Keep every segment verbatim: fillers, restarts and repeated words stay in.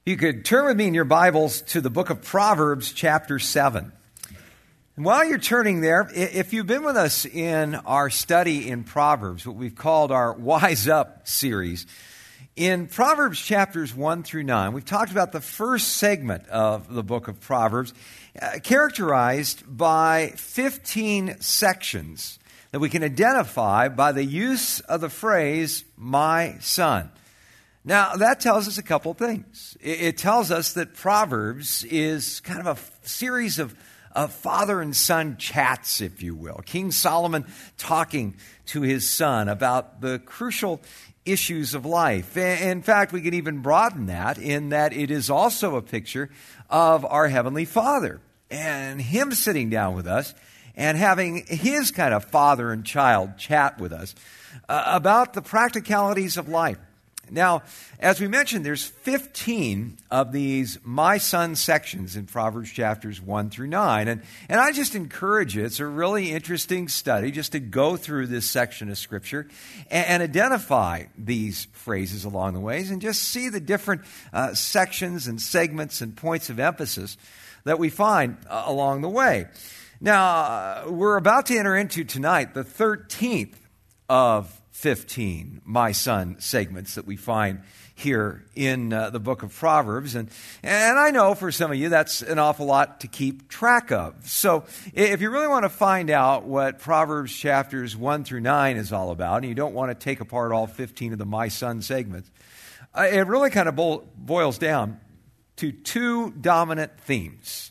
You could turn with me in your Bibles to the book of Proverbs, chapter seven. And while you're turning there, if you've been with us in our study in Proverbs, what we've called our Wise Up series, in Proverbs chapters one through nine, we've talked about the first segment of the book of Proverbs, uh, characterized by fifteen sections that we can identify by the use of the phrase, my son. Now, that tells us a couple things. It tells us that Proverbs is kind of a f- series of, of father and son chats, if you will. King Solomon talking to his son about the crucial issues of life. In fact, we can even broaden that in that it is also a picture of our Heavenly Father and Him sitting down with us and having His kind of father and child chat with us uh, about the practicalities of life. Now, as we mentioned, there's fifteen of these My Son sections in Proverbs chapters one through nine. And, and I just encourage you, it's a really interesting study just to go through this section of Scripture and, and identify these phrases along the ways and just see the different uh, sections and segments and points of emphasis that we find uh, along the way. Now, uh, we're about to enter into tonight the thirteenth of fifteen My Son segments that we find here in uh, the book of Proverbs. And, and I know for some of you that's an awful lot to keep track of. So if you really want to find out what Proverbs chapters one through nine is all about, and you don't want to take apart all fifteen of the My Son segments, uh, it really kind of bo- boils down to two dominant themes: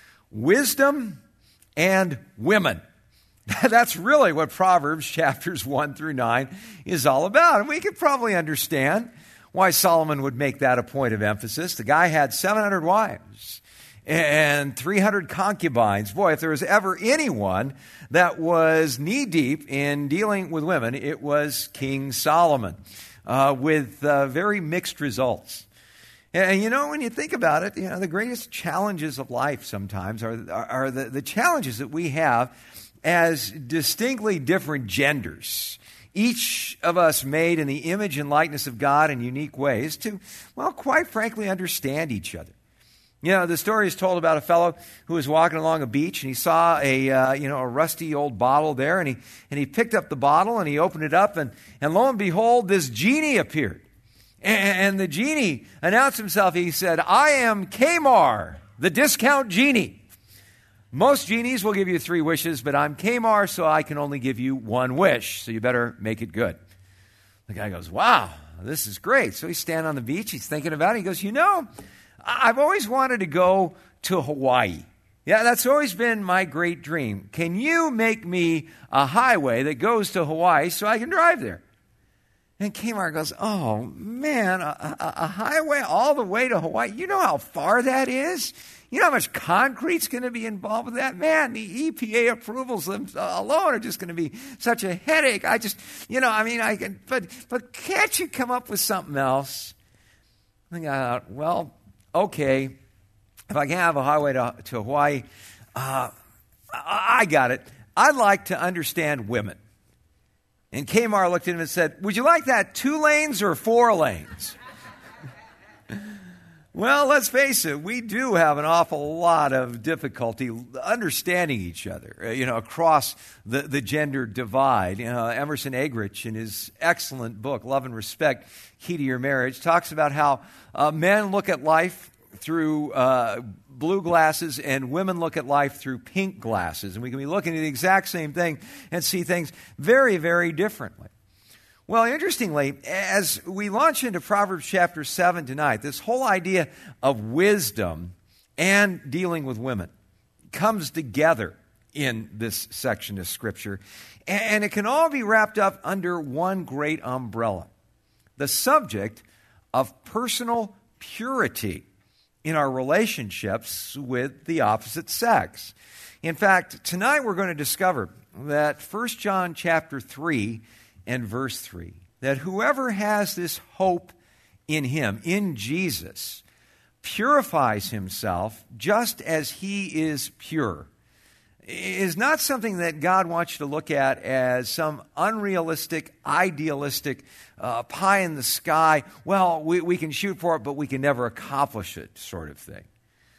wisdom and women. That's really what Proverbs chapters one through nine is all about. And we could probably understand why Solomon would make that a point of emphasis. The guy had seven hundred wives and three hundred concubines. Boy, if there was ever anyone that was knee-deep in dealing with women, it was King Solomon, uh, with uh, very mixed results. And you know, when you think about it, you know, the greatest challenges of life sometimes are, are, are the, the challenges that we have as distinctly different genders, each of us made in the image and likeness of God in unique ways to, well, quite frankly, understand each other. You know, the story is told about a fellow who was walking along a beach and he saw a, uh, you know, a rusty old bottle there, and he and he picked up the bottle and he opened it up, and, and lo and behold, this genie appeared. And, and the genie announced himself. He said, "I am Kamar, the discount genie. Most genies will give you three wishes, but I'm Kamar, so I can only give you one wish, so you better make it good." The guy goes, "Wow, this is great." So he's standing on the beach, he's thinking about it. He goes, "You know, I've always wanted to go to Hawaii. Yeah, that's always been my great dream. Can you make me a highway that goes to Hawaii so I can drive there?" And Kamar goes, "Oh, man, a, a, a highway all the way to Hawaii? You know how far that is? You know how much concrete's going to be involved with that? Man, the E P A approvals alone are just going to be such a headache. I just, you know, I mean, I can, but but can't you come up with something else?" I thought, well, okay, if I can't have a highway to, to Hawaii, uh, I, I got it. I'd like to understand women. And Kamar looked at him and said, "Would you like that two lanes or four lanes?" Well, let's face it, we do have an awful lot of difficulty understanding each other, you know, across the, the gender divide. You know, Emerson Eggerichs, in his excellent book, Love and Respect, Key to Your Marriage, talks about how uh, men look at life through uh, blue glasses and women look at life through pink glasses. And we can be looking at the exact same thing and see things very, very differently. Well, interestingly, as we launch into Proverbs chapter seven tonight, this whole idea of wisdom and dealing with women comes together in this section of Scripture. And it can all be wrapped up under one great umbrella: the subject of personal purity in our relationships with the opposite sex. In fact, tonight we're going to discover that First John chapter three and verse three, that whoever has this hope in Him, in Jesus, purifies himself just as He is pure. is not something that God wants you to look at as some unrealistic, idealistic, uh, pie in the sky, well, we, we can shoot for it, but we can never accomplish it sort of thing.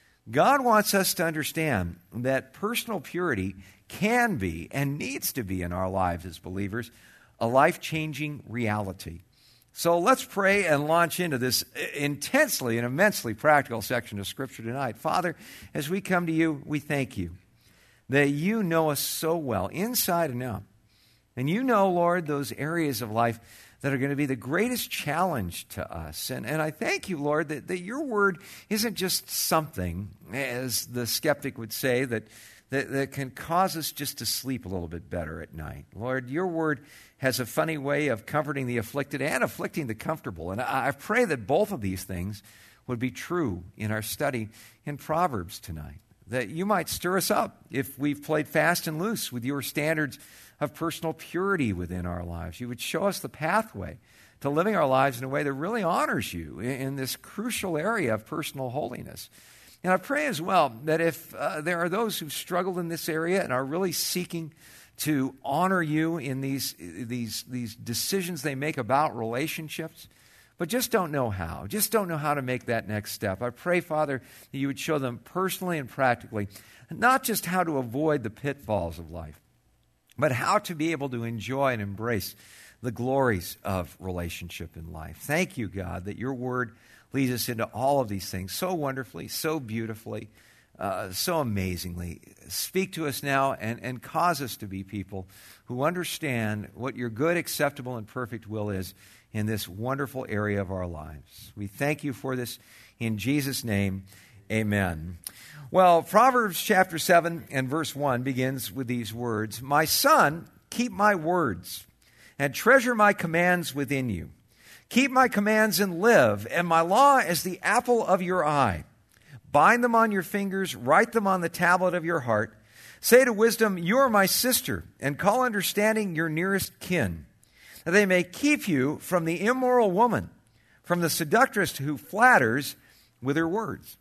God wants us to understand that personal purity can be and needs to be in our lives as believers a life-changing reality. So let's pray and launch into this intensely and immensely practical section of Scripture tonight. Father, as we come to you, we thank you that you know us so well, inside and out. And you know, Lord, those areas of life that are going to be the greatest challenge to us. And, and I thank you, Lord, that, that your word isn't just something, as the skeptic would say, that, that, that can cause us just to sleep a little bit better at night. Lord, your word has a funny way of comforting the afflicted and afflicting the comfortable. And I, I pray that both of these things would be true in our study in Proverbs tonight, that you might stir us up if we've played fast and loose with your standards of personal purity within our lives. You would show us the pathway to living our lives in a way that really honors you in this crucial area of personal holiness. And I pray as well that if uh, there are those who've struggled in this area and are really seeking to honor you in these, these, these decisions they make about relationships, but just don't know how, just don't know how to make that next step, I pray, Father, that you would show them personally and practically not just how to avoid the pitfalls of life, but how to be able to enjoy and embrace the glories of relationship in life. Thank you, God, that your word leads us into all of these things so wonderfully, so beautifully, uh, so amazingly. Speak to us now and, and cause us to be people who understand what your good, acceptable, and perfect will is in this wonderful area of our lives. We thank you for this in Jesus' name. Amen. Well, Proverbs chapter seven and verse one begins with these words, "My son, keep my words and treasure my commands within you. Keep my commands and live, and my law as the apple of your eye. Bind them on your fingers, write them on the tablet of your heart. Say to wisdom, you are my sister, and call understanding your nearest kin, that they may keep you from the immoral woman, from the seductress who flatters with her words."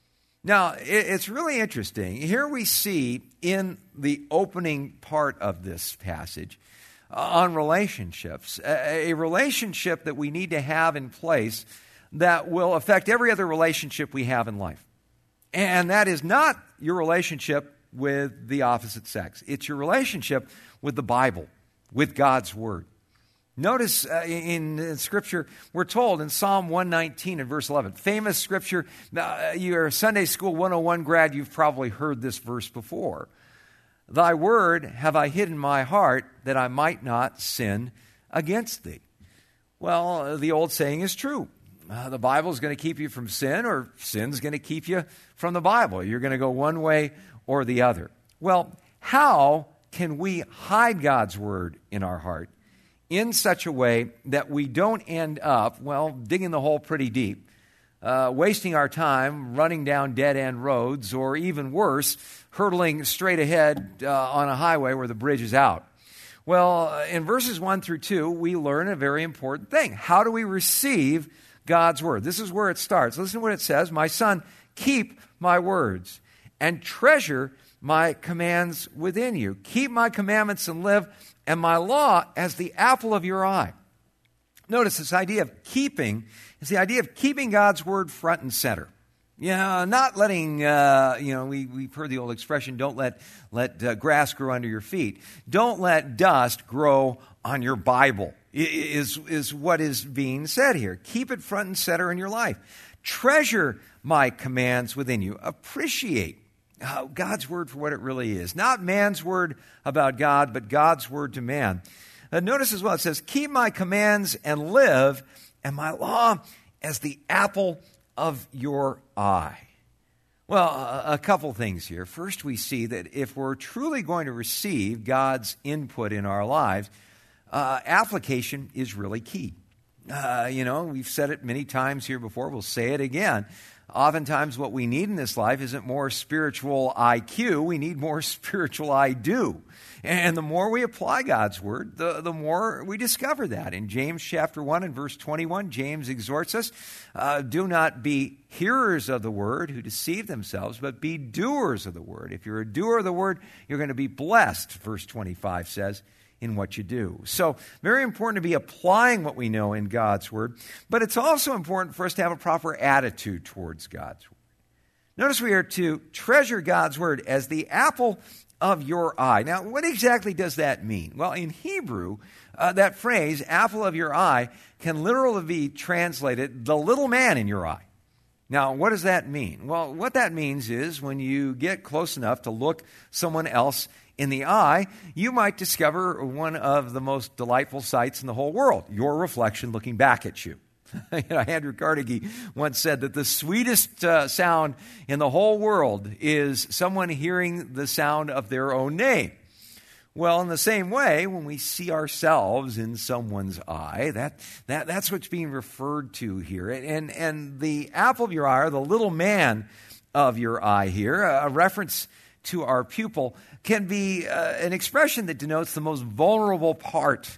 Now, it's really interesting. Here we see in the opening part of this passage uh, on relationships, a, a relationship that we need to have in place that will affect every other relationship we have in life. And that is not your relationship with the opposite sex. It's your relationship with the Bible, with God's Word. Notice uh, in, in Scripture, we're told in Psalm one nineteen and verse eleven, famous Scripture, uh, you're a Sunday School one oh one grad, you've probably heard this verse before. "Thy word have I hid in my heart, that I might not sin against thee." Well, the old saying is true. Uh, the Bible is going to keep you from sin, or sin's going to keep you from the Bible. You're going to go one way or the other. Well, how can we hide God's word in our heart in such a way that we don't end up, well, digging the hole pretty deep, uh, wasting our time running down dead-end roads, or even worse, hurtling straight ahead uh, on a highway where the bridge is out? Well, in verses one through two, we learn a very important thing. How do we receive God's word? This is where it starts. Listen to what it says. "My son, keep my words and treasure my commands within you. Keep my commandments and live, and my law as the apple of your eye." Notice this idea of keeping is the idea of keeping God's word front and center. Yeah, not letting, uh, you know, we, we've heard the old expression, don't let, let uh, grass grow under your feet. Don't let dust grow on your Bible, is, is what is being said here. Keep it front and center in your life. Treasure my commands within you. Appreciate uh, God's word for what it really is. Not man's word about God, but God's word to man. Uh, notice as well, it says, "Keep my commands and live, and my law as the apple of your eye." Well, a, a couple things here. First, we see that if we're truly going to receive God's input in our lives, uh, application is really key. Uh, you know, we've said it many times here before. We'll say it again. Oftentimes what we need in this life isn't more spiritual I Q. We need more spiritual I do. And the more we apply God's word, the, the more we discover that. In James chapter one and verse twenty-one, James exhorts us, uh, do not be hearers of the word who deceive themselves, but be doers of the word. If you're a doer of the word, you're going to be blessed, verse twenty-five says, in what you do. So very important to be applying what we know in God's word, but it's also important for us to have a proper attitude towards God's word. Notice we are to treasure God's word as the apple of your eye. Now, what exactly does that mean? Well, in Hebrew, uh, that phrase, apple of your eye, can literally be translated, the little man in your eye. Now, what does that mean? Well, what that means is when you get close enough to look someone else in the eye, you might discover one of the most delightful sights in the whole world, your reflection looking back at you. You know, Andrew Carnegie once said that the sweetest uh, sound in the whole world is someone hearing the sound of their own name. Well, in the same way, when we see ourselves in someone's eye, that, that that's what's being referred to here. And, and the apple of your eye, or the little man of your eye here, a reference to our pupil, can be uh, an expression that denotes the most vulnerable part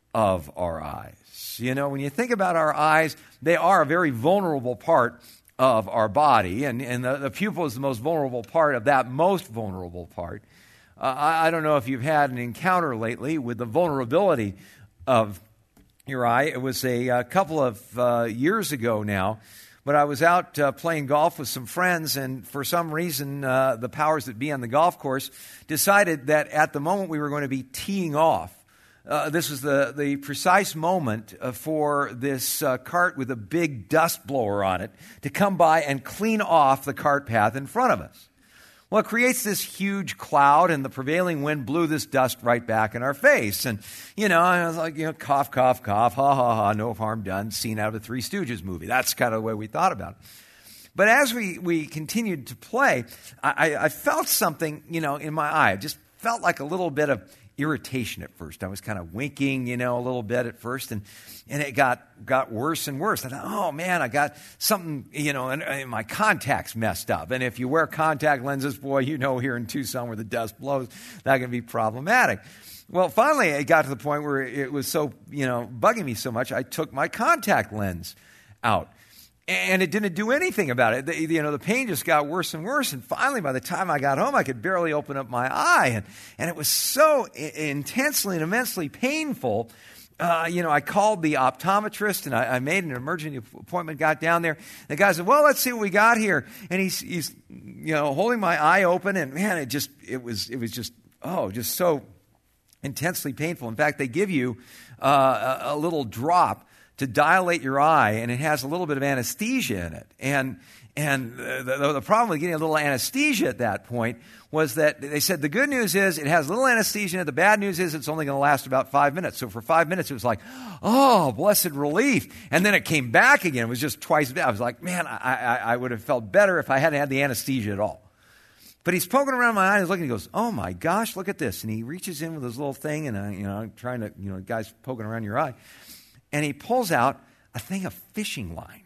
of our eyes. You know, when you think about our eyes, they are a very vulnerable part of our body, and, and the, the pupil is the most vulnerable part of that most vulnerable part. Uh, I, I don't know if you've had an encounter lately with the vulnerability of your eye. It was a, a couple of uh, years ago now, but I was out uh, playing golf with some friends, and for some reason, uh, the powers that be on the golf course decided that at the moment we were going to be teeing off, Uh, this was the, the precise moment uh, for this uh, cart with a big dust blower on it to come by and clean off the cart path in front of us. Well, it creates this huge cloud, and the prevailing wind blew this dust right back in our face. And, you know, I was like, you know, cough, cough, cough, ha, ha, ha, no harm done, scene out of a Three Stooges movie. That's kind of the way we thought about it. But as we, we continued to play, I, I felt something, you know, in my eye. I just felt like a little bit of irritation at first. I was kind of winking, you know, a little bit at first, and, and it got, got worse and worse. I thought, oh man, I got something, you know, and, and my contacts messed up. And if you wear contact lenses, boy, you know, here in Tucson where the dust blows, that can be problematic. Well, finally, it got to the point where it was so, you know, bugging me so much, I took my contact lens out. And it didn't do anything about it. The, you know, the pain just got worse and worse. And finally, by the time I got home, I could barely open up my eye. And, and it was so I- intensely and immensely painful. Uh, you know, I called the optometrist, and I, I made an emergency appointment, got down there. The guy said, well, let's see what we got here. And he's, he's, you know, holding my eye open. And man, it just, it was, it was just, oh, just so intensely painful. In fact, they give you uh, a, a little drop to dilate your eye, and it has a little bit of anesthesia in it. And and the, the, the problem with getting a little anesthesia at that point was that they said the good news is it has a little anesthesia in it. The bad news is it's only going to last about five minutes. So for five minutes, it was like, oh, blessed relief. And then it came back again. It was just twice. I was like, man, I, I, I would have felt better if I hadn't had the anesthesia at all. But he's poking around my eye and he's looking, he goes, oh my gosh, look at this. And he reaches in with his little thing, and I, you know, I'm trying to, you know, the guy's poking around your eye. And he pulls out a thing of fishing line,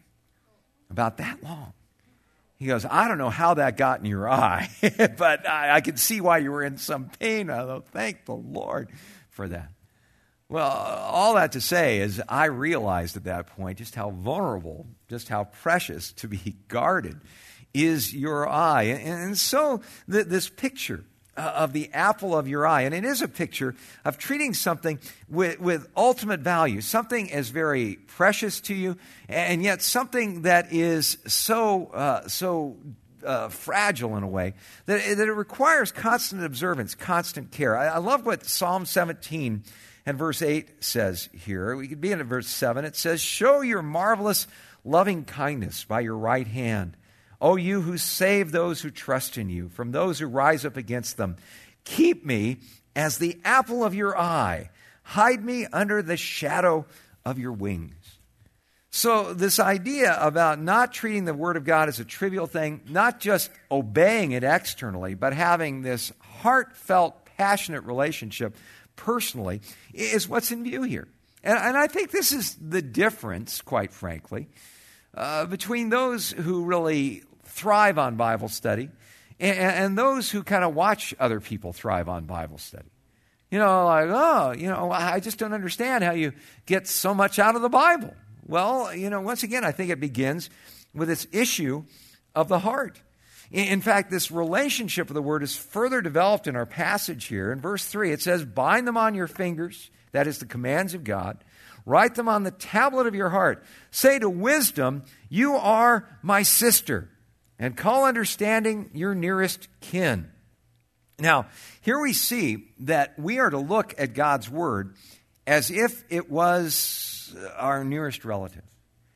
about that long. He goes, I don't know how that got in your eye, but I, I could see why you were in some pain. I thought, thank the Lord for that. Well, all that to say is I realized at that point just how vulnerable, just how precious to be guarded is your eye. And, and so th- this picture Uh, of the apple of your eye. And it is a picture of treating something with, with ultimate value, something as very precious to you, and yet something that is so uh, so uh, fragile in a way that, that it requires constant observance, constant care. I, I love what Psalm seventeen and verse eight says here. We could be in verse seven. It says, show your marvelous loving kindness by your right hand, O you who save those who trust in you from those who rise up against them. Keep me as the apple of your eye. Hide me under the shadow of your wings. So this idea about not treating the Word of God as a trivial thing, not just obeying it externally, but having this heartfelt, passionate relationship personally, is what's in view here. And, and I think this is the difference, quite frankly, uh, between those who really thrive on Bible study and, and those who kind of watch other people thrive on Bible study. You know, like, oh, you know, I just don't understand how you get so much out of the Bible. Well, you know, once again, I think it begins with this issue of the heart. In fact, this relationship with the Word is further developed in our passage here. In verse three, it says, bind them on your fingers, that is the commands of God. Write them on the tablet of your heart. Say to wisdom, you are my sister, and call understanding your nearest kin. Now, here we see that we are to look at God's Word as if it was our nearest relative.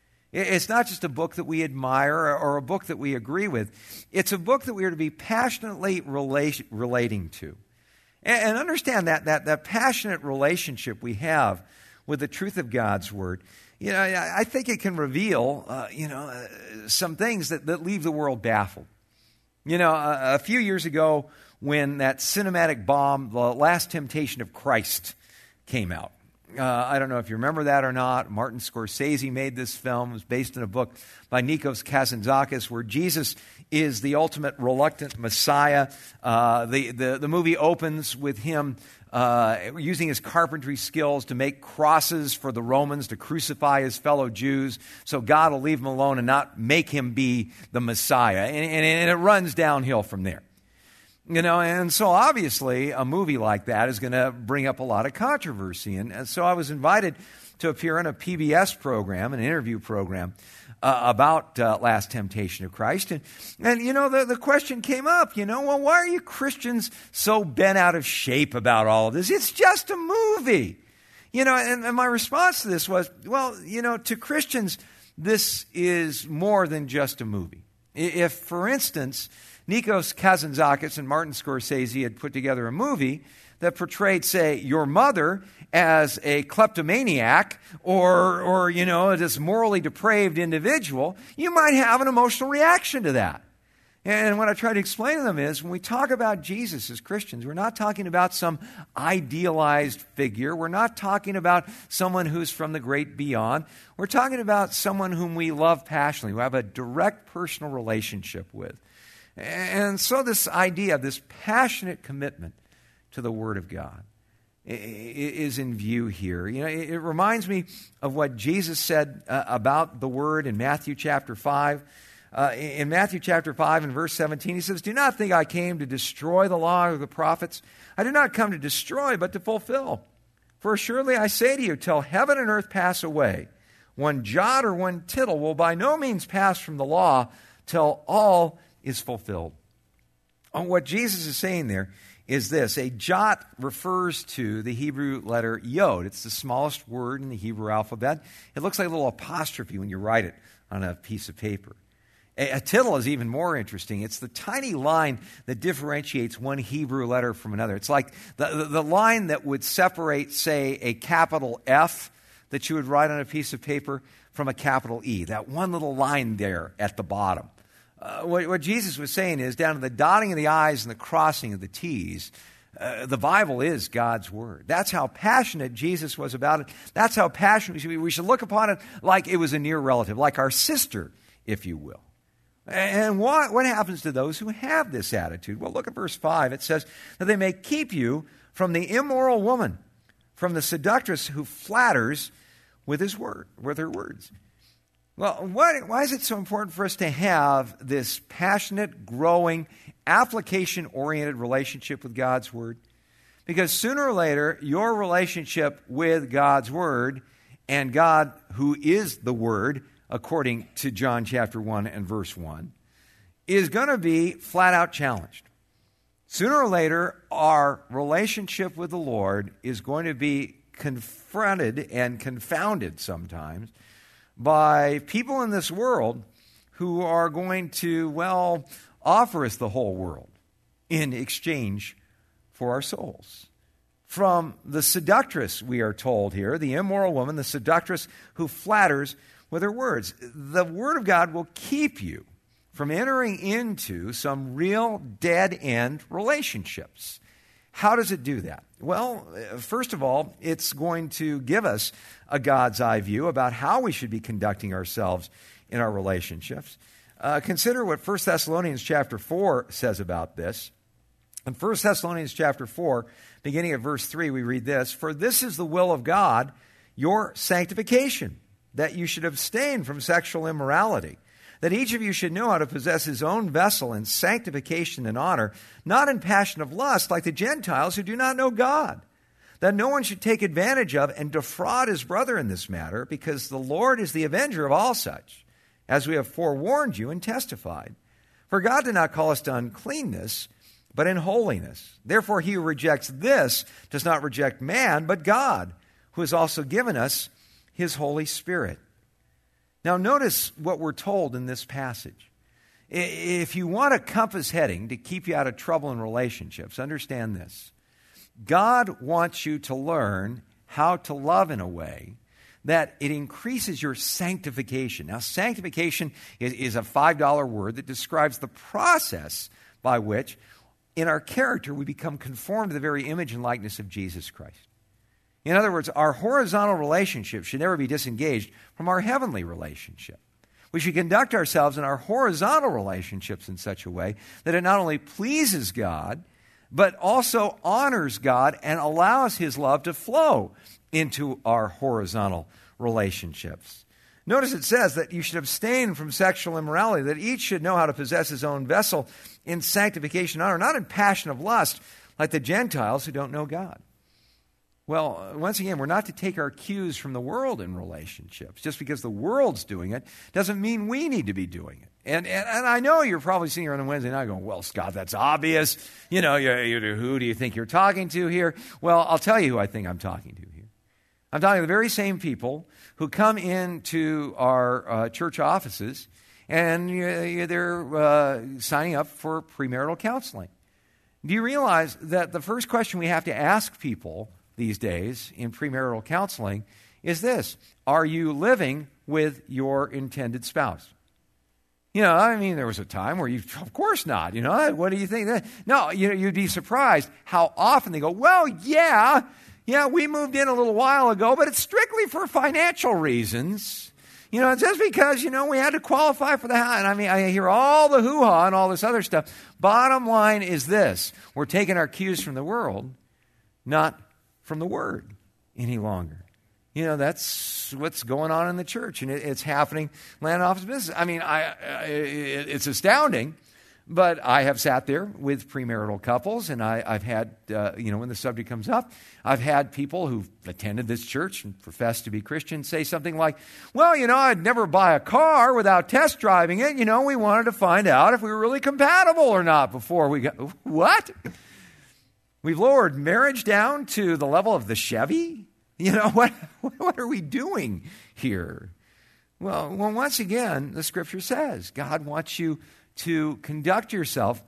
It's not just a book that we admire or a book that we agree with. It's a book that we are to be passionately relate, relating to. And understand that, that, that passionate relationship we have with the truth of God's Word, you know, I think it can reveal, uh, you know, uh, some things that, that leave the world baffled. You know, a, a few years ago, when that cinematic bomb, The Last Temptation of Christ, came out. Uh, I don't know if you remember that or not. Martin Scorsese made this film. It was based on a book by Nikos Kazantzakis where Jesus is the ultimate reluctant Messiah. Uh, the, the, the movie opens with him uh, using his carpentry skills to make crosses for the Romans to crucify his fellow Jews so God will leave him alone and not make him be the Messiah. And, and, and it runs downhill from there. You know, and so obviously a movie like that is going to bring up a lot of controversy. And, and so I was invited to appear in a P B S program, an interview program, uh, about uh, Last Temptation of Christ. And, and you know, the, the question came up, you know, well, why are you Christians so bent out of shape about all of this? It's just a movie. You know, and, and my response to this was, well, you know, to Christians, this is more than just a movie. If, for instance, Nikos Kazantzakis and Martin Scorsese had put together a movie that portrayed, say, your mother as a kleptomaniac or, or you know, this morally depraved individual, you might have an emotional reaction to that. And what I try to explain to them is when we talk about Jesus as Christians, we're not talking about some idealized figure. We're not talking about someone who's from the great beyond. We're talking about someone whom we love passionately, who have a direct personal relationship with. And so this idea of this passionate commitment to the Word of God is in view here. You know, it reminds me of what Jesus said uh, about the Word in Matthew chapter five. Uh, in Matthew chapter five and verse seventeen, he says, do not think I came to destroy the law or the prophets. I did not come to destroy, but to fulfill. For surely I say to you, till heaven and earth pass away, one jot or one tittle will by no means pass from the law till all is fulfilled. And what Jesus is saying there is this. A jot refers to the Hebrew letter yod. It's the smallest word in the Hebrew alphabet. It looks like a little apostrophe when you write it on a piece of paper. A, a tittle is even more interesting. It's the tiny line that differentiates one Hebrew letter from another. It's like the, the, the line that would separate, say, a capital F that you would write on a piece of paper from a capital E. That one little line there at the bottom. Uh, what, what Jesus was saying is down to the dotting of the I's and the crossing of the T's, uh, the Bible is God's Word. That's how passionate Jesus was about it. That's how passionate we should be. We should look upon it like it was a near relative, like our sister, if you will. And what, what happens to those who have this attitude? Well, look at verse five. It says that they may keep you from the immoral woman, from the seductress who flatters with his word, with her words. Well, why, why is it so important for us to have this passionate, growing, application-oriented relationship with God's Word? Because sooner or later, your relationship with God's Word and God, who is the Word, according to John chapter one and verse one, is going to be flat-out challenged. Sooner or later, our relationship with the Lord is going to be confronted and confounded sometimes by people in this world who are going to, well, offer us the whole world in exchange for our souls. From the seductress, we are told here, the immoral woman, the seductress who flatters with her words. The Word of God will keep you from entering into some real dead-end relationships. how does it do that? Well, first of all, it's going to give us a God's eye view about how we should be conducting ourselves in our relationships. Uh, consider what First Thessalonians chapter four says about this. In First Thessalonians chapter four, beginning at verse three, we read this, "For this is the will of God, your sanctification, that you should abstain from sexual immorality, that each of you should know how to possess his own vessel in sanctification and honor, not in passion of lust like the Gentiles who do not know God, that no one should take advantage of and defraud his brother in this matter, because the Lord is the avenger of all such, as we have forewarned you and testified. For God did not call us to uncleanness, but in holiness. Therefore he who rejects this does not reject man, but God, who has also given us his Holy Spirit." Now notice what we're told in this passage. If you want a compass heading to keep you out of trouble in relationships, understand this. God wants you to learn how to love in a way that it increases your sanctification. Now, sanctification is, is a five dollar word that describes the process by which, in our character, we become conformed to the very image and likeness of Jesus Christ. In other words, our horizontal relationship should never be disengaged from our heavenly relationship. We should conduct ourselves in our horizontal relationships in such a way that it not only pleases God, but also honors God and allows his love to flow into our horizontal relationships. Notice it says that you should abstain from sexual immorality, that each should know how to possess his own vessel in sanctification and honor, not in passion of lust like the Gentiles who don't know God. Well, once again, we're not to take our cues from the world in relationships. Just because the world's doing it doesn't mean we need to be doing it. And and, and I know you're probably sitting here on a Wednesday night going, well, Scott, that's obvious. You know, you're, you're, who do you think you're talking to here? Well, I'll tell you who I think I'm talking to here. I'm talking to the very same people who come into our uh, church offices and uh, they're uh, signing up for premarital counseling. Do you realize that the first question we have to ask people these days in premarital counseling is this: are you living with your intended spouse? You know, I mean, there was a time where you, of course not, you know, what do you think? No, you know, you'd be surprised how often they go, well, yeah, yeah, we moved in a little while ago, but it's strictly for financial reasons. You know, it's just because, you know, we had to qualify for the house. And I mean, I hear all the hoo-ha and all this other stuff. Bottom line is this: we're taking our cues from the world, not from the Word any longer. You know, that's what's going on in the church, and it, it's happening land office business. I mean, I, I it, it's astounding, but I have sat there with premarital couples, and I, I've had, uh, you know, when the subject comes up, I've had people who've attended this church and profess to be Christian say something like, well, you know, I'd never buy a car without test driving it. You know, we wanted to find out if we were really compatible or not before we got, what? We've lowered marriage down to the level of the Chevy? You know, what what are we doing here? Well, well, once again, the Scripture says God wants you to conduct yourself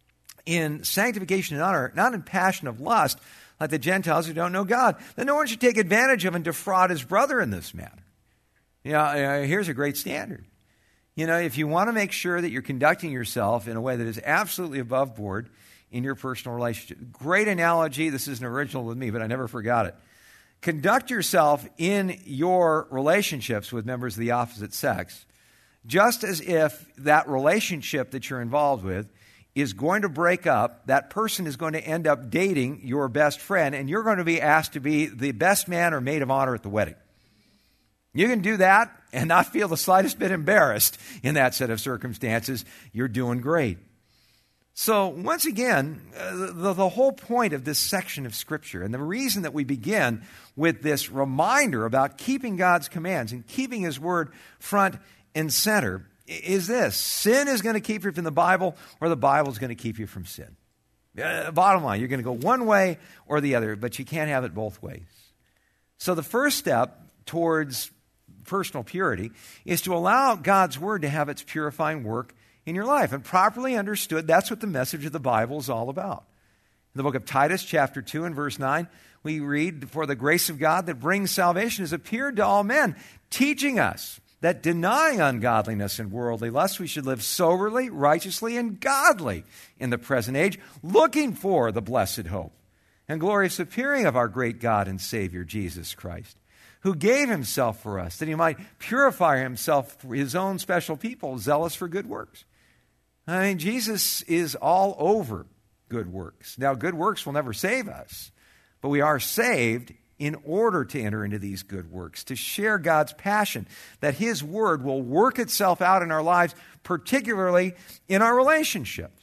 in sanctification and honor, not in passion of lust, like the Gentiles who don't know God. That no one should take advantage of and defraud his brother in this matter. You know, uh, here's a great standard. You know, if you want to make sure that you're conducting yourself in a way that is absolutely above board in your personal relationship. Great analogy. This isn't original with me, but I never forgot it. Conduct yourself in your relationships with members of the opposite sex just as if that relationship that you're involved with is going to break up. That person is going to end up dating your best friend, and you're going to be asked to be the best man or maid of honor at the wedding. You can do that and not feel the slightest bit embarrassed in that set of circumstances. You're doing great. So once again, uh, the, the whole point of this section of Scripture, and the reason that we begin with this reminder about keeping God's commands and keeping His Word front and center, is this: sin is going to keep you from the Bible, or the Bible is going to keep you from sin. Uh, bottom line, you're going to go one way or the other, but you can't have it both ways. So the first step towards personal purity is to allow God's Word to have its purifying work in your life. And properly understood, that's what the message of the Bible is all about. In the book of Titus, chapter two and verse nine, we read, "For the grace of God that brings salvation has appeared to all men, teaching us that denying ungodliness and worldly lust, we should live soberly, righteously, and godly in the present age, looking for the blessed hope and glorious appearing of our great God and Savior, Jesus Christ, who gave himself for us, that he might purify himself for his own special people, zealous for good works. I mean, Jesus is all over good works. Now, good works will never save us, but we are saved in order to enter into these good works, to share God's passion, that his word will work itself out in our lives, particularly in our relationships.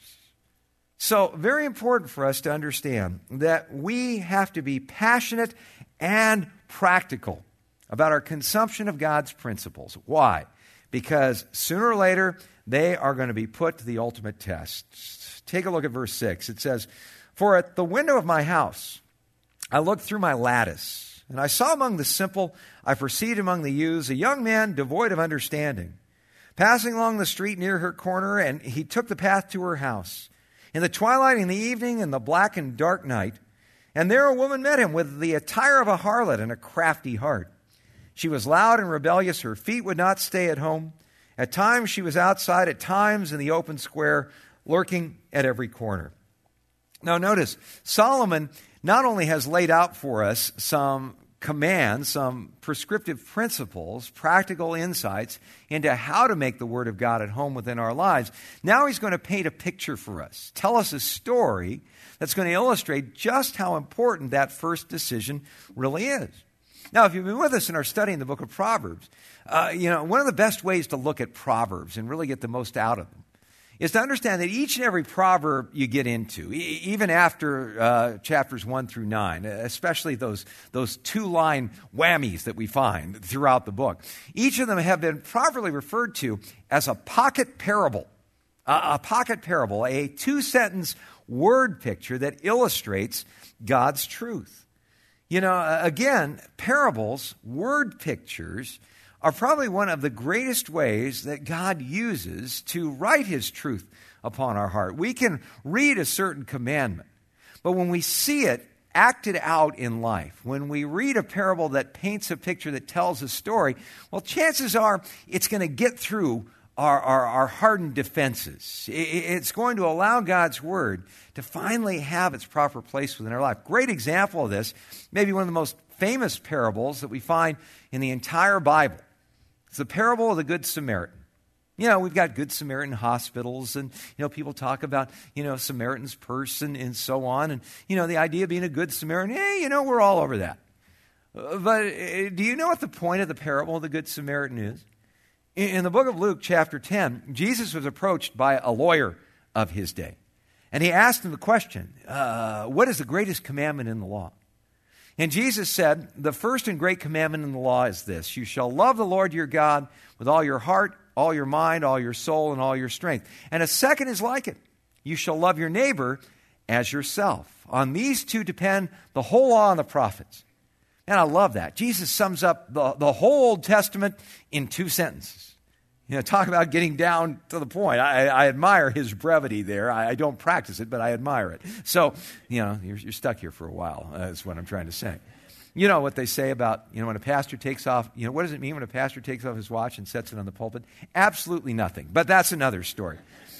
So, very important for us to understand that we have to be passionate and practical about our consumption of God's principles. Why? Because sooner or later, they are going to be put to the ultimate test. Take a look at verse six. It says, "For at the window of my house I looked through my lattice, and I saw among the simple, I perceived among the youths, a young man devoid of understanding, passing along the street near her corner, and he took the path to her house. In the twilight, in the evening, in the black and dark night, and there a woman met him with the attire of a harlot and a crafty heart. She was loud and rebellious. Her feet would not stay at home. At times she was outside, at times in the open square, lurking at every corner." Now notice, Solomon not only has laid out for us some commands, some prescriptive principles, practical insights into how to make the Word of God at home within our lives, now he's going to paint a picture for us, tell us a story that's going to illustrate just how important that first decision really is. Now, if you've been with us in our study in the book of Proverbs, uh, you know, one of the best ways to look at Proverbs and really get the most out of them is to understand that each and every proverb you get into, e- even after uh, chapters one through nine, especially those, those two-line whammies that we find throughout the book, each of them have been properly referred to as a pocket parable. Uh, a pocket parable, a two-sentence word picture that illustrates God's truth. You know, again, parables, word pictures, are probably one of the greatest ways that God uses to write his truth upon our heart. We can read a certain commandment, but when we see it acted out in life, when we read a parable that paints a picture that tells a story, well, chances are it's going to get through our, our, our hardened defenses. It's going to allow God's word to finally have its proper place within our life. Great example of this, maybe one of the most famous parables that we find in the entire Bible. It's the parable of the Good Samaritan. You know, we've got Good Samaritan hospitals, and, you know, people talk about, you know, Samaritan's Purse and, and so on. And, you know, the idea of being a Good Samaritan, hey, you know, we're all over that. Uh, but uh, do you know what the point of the parable of the Good Samaritan is? In, in the book of Luke, chapter ten, Jesus was approached by a lawyer of his day. And he asked him the question, uh, what is the greatest commandment in the law? And Jesus said, the first and great commandment in the law is this: you shall love the Lord your God with all your heart, all your mind, all your soul, and all your strength. And a second is like it: you shall love your neighbor as yourself. On these two depend the whole law and the prophets. And I love that. Jesus sums up the, the whole Old Testament in two sentences. You know, talk about getting down to the point. I, I admire his brevity there. I, I don't practice it, but I admire it. So, you know, you're, you're stuck here for a while, uh, is what I'm trying to say. You know what they say about, you know, when a pastor takes off, you know, what does it mean when a pastor takes off his watch and sets it on the pulpit? Absolutely nothing. But that's another story.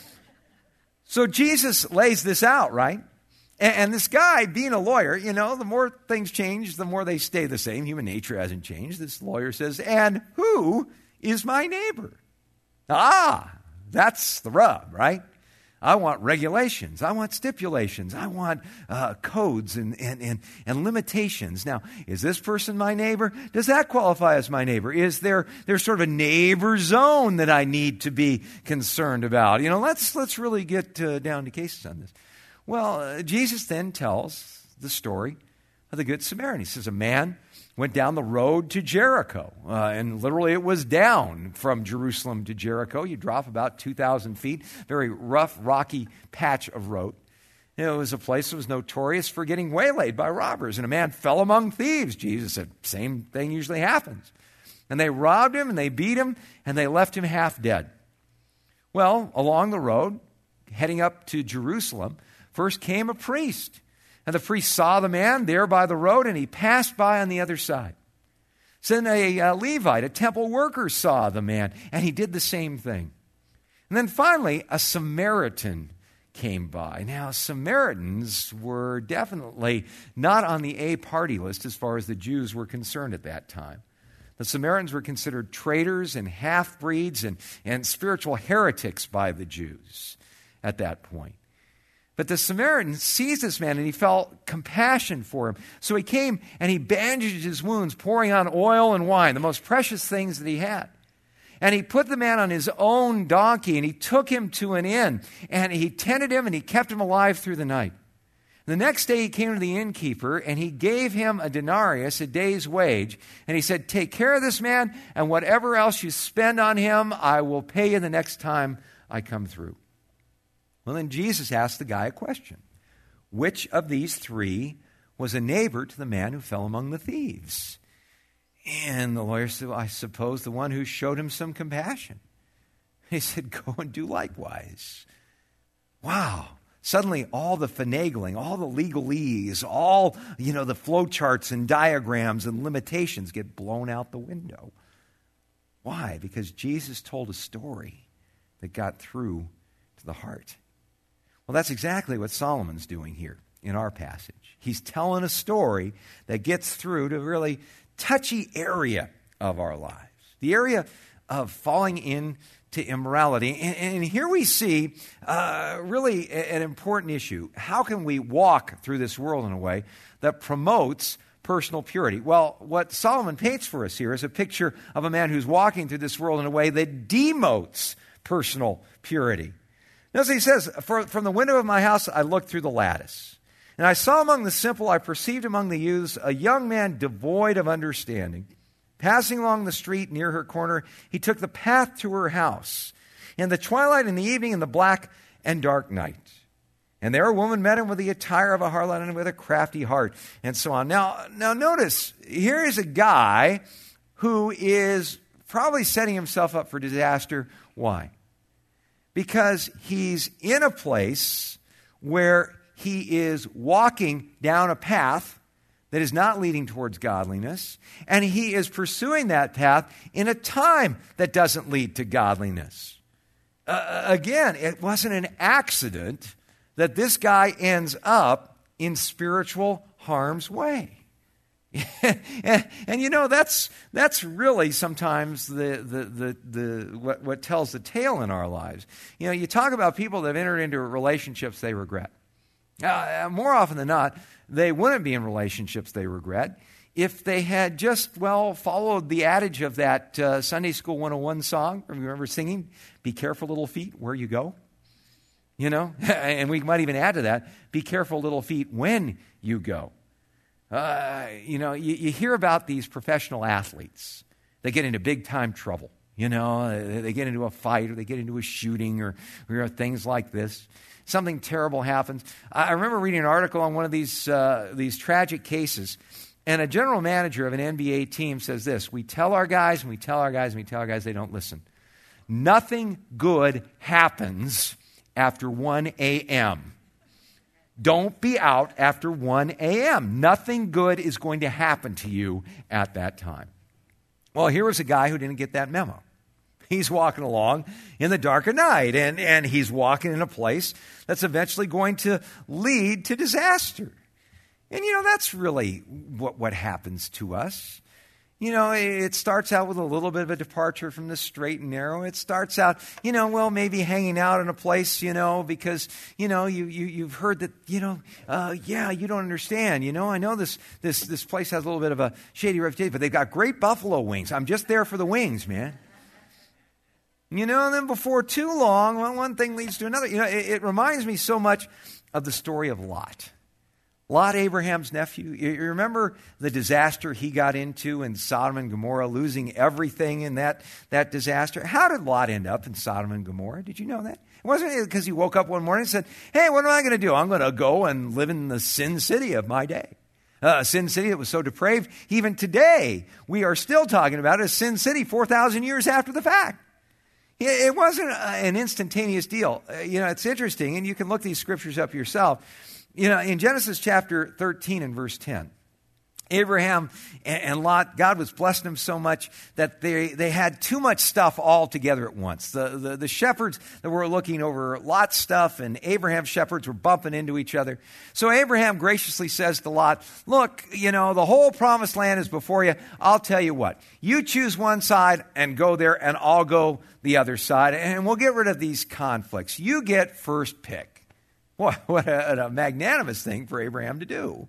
So Jesus lays this out, right? And, and this guy, being a lawyer, you know, the more things change, the more they stay the same. Human nature hasn't changed. This lawyer says, and who is my neighbor? Ah, that's the rub, right? I want regulations. I want stipulations. I want uh, codes and, and, and, and limitations. Now, is this person my neighbor? Does that qualify as my neighbor? Is there there's sort of a neighbor zone that I need to be concerned about? You know, let's let's really get uh, down to cases on this. Well, uh, Jesus then tells the story of the Good Samaritan. He says a man went down the road to Jericho, uh, and literally it was down from Jerusalem to Jericho. You drop about two thousand feet, very rough, rocky patch of road. You know, it was a place that was notorious for getting waylaid by robbers, and a man fell among thieves. Jesus said, same thing usually happens. And they robbed him, and they beat him, and they left him half dead. Well, along the road, heading up to Jerusalem, first came a priest. And the priest saw the man there by the road, and he passed by on the other side. Then a, a Levite, a temple worker, saw the man, and he did the same thing. And then finally, a Samaritan came by. Now, Samaritans were definitely not on the A party list as far as the Jews were concerned at that time. The Samaritans were considered traitors and half-breeds and, and spiritual heretics by the Jews at that point. But the Samaritan sees this man and he felt compassion for him. So he came and he bandaged his wounds, pouring on oil and wine, the most precious things that he had. And he put the man on his own donkey and he took him to an inn and he tended him and he kept him alive through the night. The next day he came to the innkeeper and he gave him a denarius, a day's wage. And he said, take care of this man and whatever else you spend on him, I will pay you the next time I come through. Well, then Jesus asked the guy a question. Which of these three was a neighbor to the man who fell among the thieves? And the lawyer said, well, I suppose the one who showed him some compassion. He said, go and do likewise. Wow. Suddenly all the finagling, all the legalese, all, you know, the flow charts and diagrams and limitations get blown out the window. Why? Because Jesus told a story that got through to the heart. Well, that's exactly what Solomon's doing here in our passage. He's telling a story that gets through to a really touchy area of our lives, the area of falling into immorality. And, and here we see uh, really an important issue. How can we walk through this world in a way that promotes personal purity? Well, what Solomon paints for us here is a picture of a man who's walking through this world in a way that demotes personal purity. Notice he says, from the window of my house, I looked through the lattice. And I saw among the simple, I perceived among the youths, a young man devoid of understanding. Passing along the street near her corner, he took the path to her house. In the twilight, in the evening, in the black and dark night. And there a woman met him with the attire of a harlot and with a crafty heart, and so on. Now, now notice, here is a guy who is probably setting himself up for disaster. Why? Because he's in a place where he is walking down a path that is not leading towards godliness, and he is pursuing that path in a time that doesn't lead to godliness. Uh, again, it wasn't an accident that this guy ends up in spiritual harm's way. and, and you know, that's that's really sometimes the the the, the what, what tells the tale in our lives. You know, you talk about people that have entered into relationships they regret. Uh, more often than not, they wouldn't be in relationships they regret if they had just, well, followed the adage of that uh, Sunday School one oh one song. Remember singing, "Be careful, little feet, where you go." You know, and we might even add to that, "Be careful, little feet, when you go." Uh, you know, you, you hear about these professional athletes. They get into big-time trouble. You know, they, they get into a fight or they get into a shooting or, or things like this. Something terrible happens. I remember reading an article on one of these uh, these tragic cases, and a general manager of an N B A team says this: we tell our guys and we tell our guys and we tell our guys, they don't listen. Nothing good happens after one a.m. Don't be out after one a.m. Nothing good is going to happen to you at that time. Well, here was a guy who didn't get that memo. He's walking along in the dark of night, and, and he's walking in a place that's eventually going to lead to disaster. And, you know, that's really what, what happens to us. You know, it starts out with a little bit of a departure from the straight and narrow. It starts out, you know, well, maybe hanging out in a place, you know, because, you know, you, you, you've heard that, you know, uh, yeah, you don't understand. You know, I know this, this, this place has a little bit of a shady reputation, but they've got great buffalo wings. I'm just there for the wings, man. You know, and then before too long, well, one thing leads to another. You know, it, it reminds me so much of the story of Lot. Lot, Abraham's nephew. You remember the disaster he got into in Sodom and Gomorrah, losing everything in that, that disaster? How did Lot end up in Sodom and Gomorrah? Did you know that? It wasn't because he woke up one morning and said, hey, what am I going to do? I'm going to go and live in the sin city of my day. Uh, a sin city that was so depraved, even today, we are still talking about it as Sin City four thousand years after the fact. It wasn't an instantaneous deal. You know, it's interesting, and you can look these scriptures up yourself. You know, in Genesis chapter thirteen and verse ten, Abraham and Lot, God was blessing them so much that they, they had too much stuff all together at once. The, the, the shepherds that were looking over Lot's stuff and Abraham's shepherds were bumping into each other. So Abraham graciously says to Lot, look, you know, the whole promised land is before you. I'll tell you what, you choose one side and go there, and I'll go the other side, and we'll get rid of these conflicts. You get first pick. What, what a, a magnanimous thing for Abraham to do.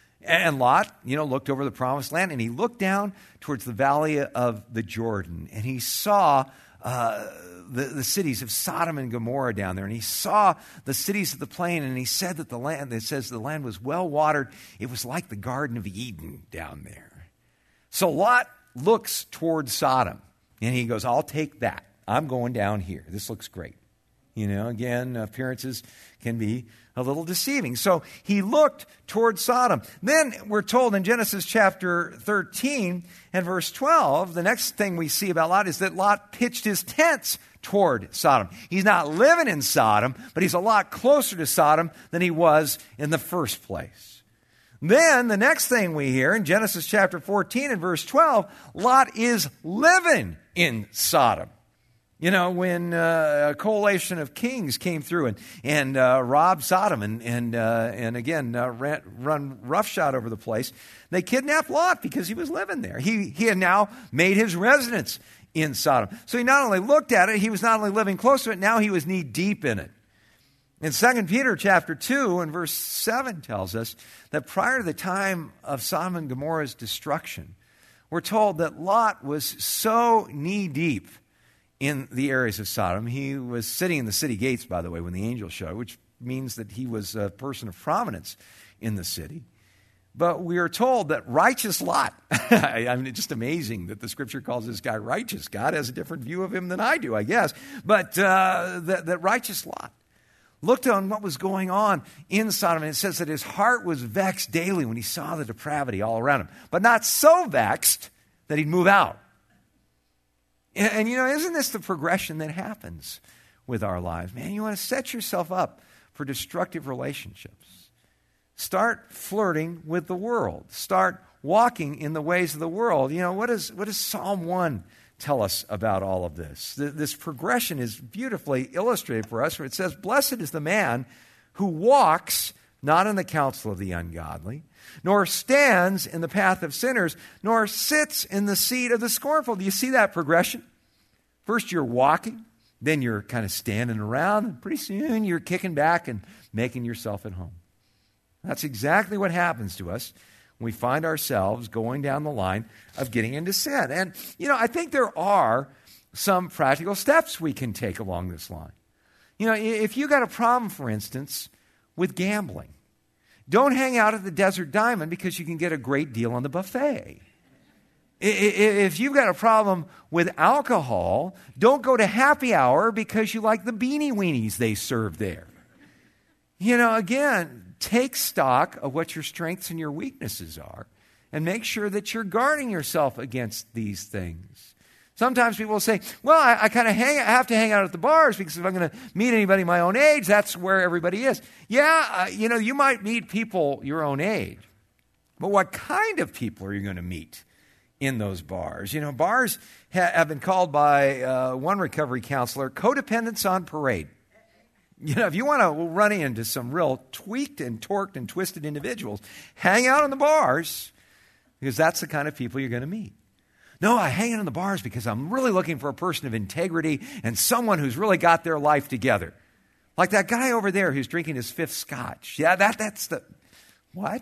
And Lot, you know, looked over the promised land, and he looked down towards the valley of the Jordan, and he saw uh, the, the cities of Sodom and Gomorrah down there, and he saw the cities of the plain, and he said that the land, it says the land was well watered. It was like the Garden of Eden down there. So Lot looks towards Sodom, and he goes, I'll take that. I'm going down here. This looks great. You know, again, appearances can be a little deceiving. So he looked toward Sodom. Then we're told in Genesis chapter thirteen and verse twelve, the next thing we see about Lot is that Lot pitched his tents toward Sodom. He's not living in Sodom, but he's a lot closer to Sodom than he was in the first place. Then the next thing we hear in Genesis chapter fourteen and verse twelve, Lot is living in Sodom. You know, when uh, a coalition of kings came through and, and uh, robbed Sodom and, and, uh, and again, uh, ran, run roughshod over the place, they kidnapped Lot because he was living there. He, he had now made his residence in Sodom. So he not only looked at it, he was not only living close to it, now he was knee deep in it. In Second Peter chapter two and verse seven tells us that prior to the time of Sodom and Gomorrah's destruction, we're told that Lot was so knee deep in the areas of Sodom. He was sitting in the city gates, by the way, when the angel showed, which means that he was a person of prominence in the city. But we are told that righteous Lot, I mean, it's just amazing that the scripture calls this guy righteous. God has a different view of him than I do, I guess. But uh, that, that righteous Lot looked on what was going on in Sodom, and it says that his heart was vexed daily when he saw the depravity all around him, but not so vexed that he'd move out. And, and, you know, isn't this the progression that happens with our lives? Man, you want to set yourself up for destructive relationships. Start flirting with the world. Start walking in the ways of the world. You know, what, is, what does Psalm one tell us about all of this? This progression is beautifully illustrated for us, where it says, blessed is the man who walks not in the counsel of the ungodly, nor stands in the path of sinners, nor sits in the seat of the scornful. Do you see that progression? First you're walking, then you're kind of standing around, and pretty soon you're kicking back and making yourself at home. That's exactly what happens to us when we find ourselves going down the line of getting into sin. And, you know, I think there are some practical steps we can take along this line. You know, if you got a problem, for instance, with gambling, don't hang out at the Desert Diamond because you can get a great deal on the buffet. If you've got a problem with alcohol, don't go to happy hour because you like the beanie weenies they serve there. You know, again, take stock of what your strengths and your weaknesses are and make sure that you're guarding yourself against these things. Sometimes people will say, well, I, I kind of hang, I have to hang out at the bars because if I'm going to meet anybody my own age, that's where everybody is. Yeah, uh, you know, you might meet people your own age. But what kind of people are you going to meet in those bars? You know, bars ha- have been called by uh, one recovery counselor, codependence on parade. You know, if you want to run into some real tweaked and torqued and twisted individuals, hang out in the bars because that's the kind of people you're going to meet. No, I hang out in the bars because I'm really looking for a person of integrity and someone who's really got their life together. Like that guy over there who's drinking his fifth scotch. Yeah, that that's the... What?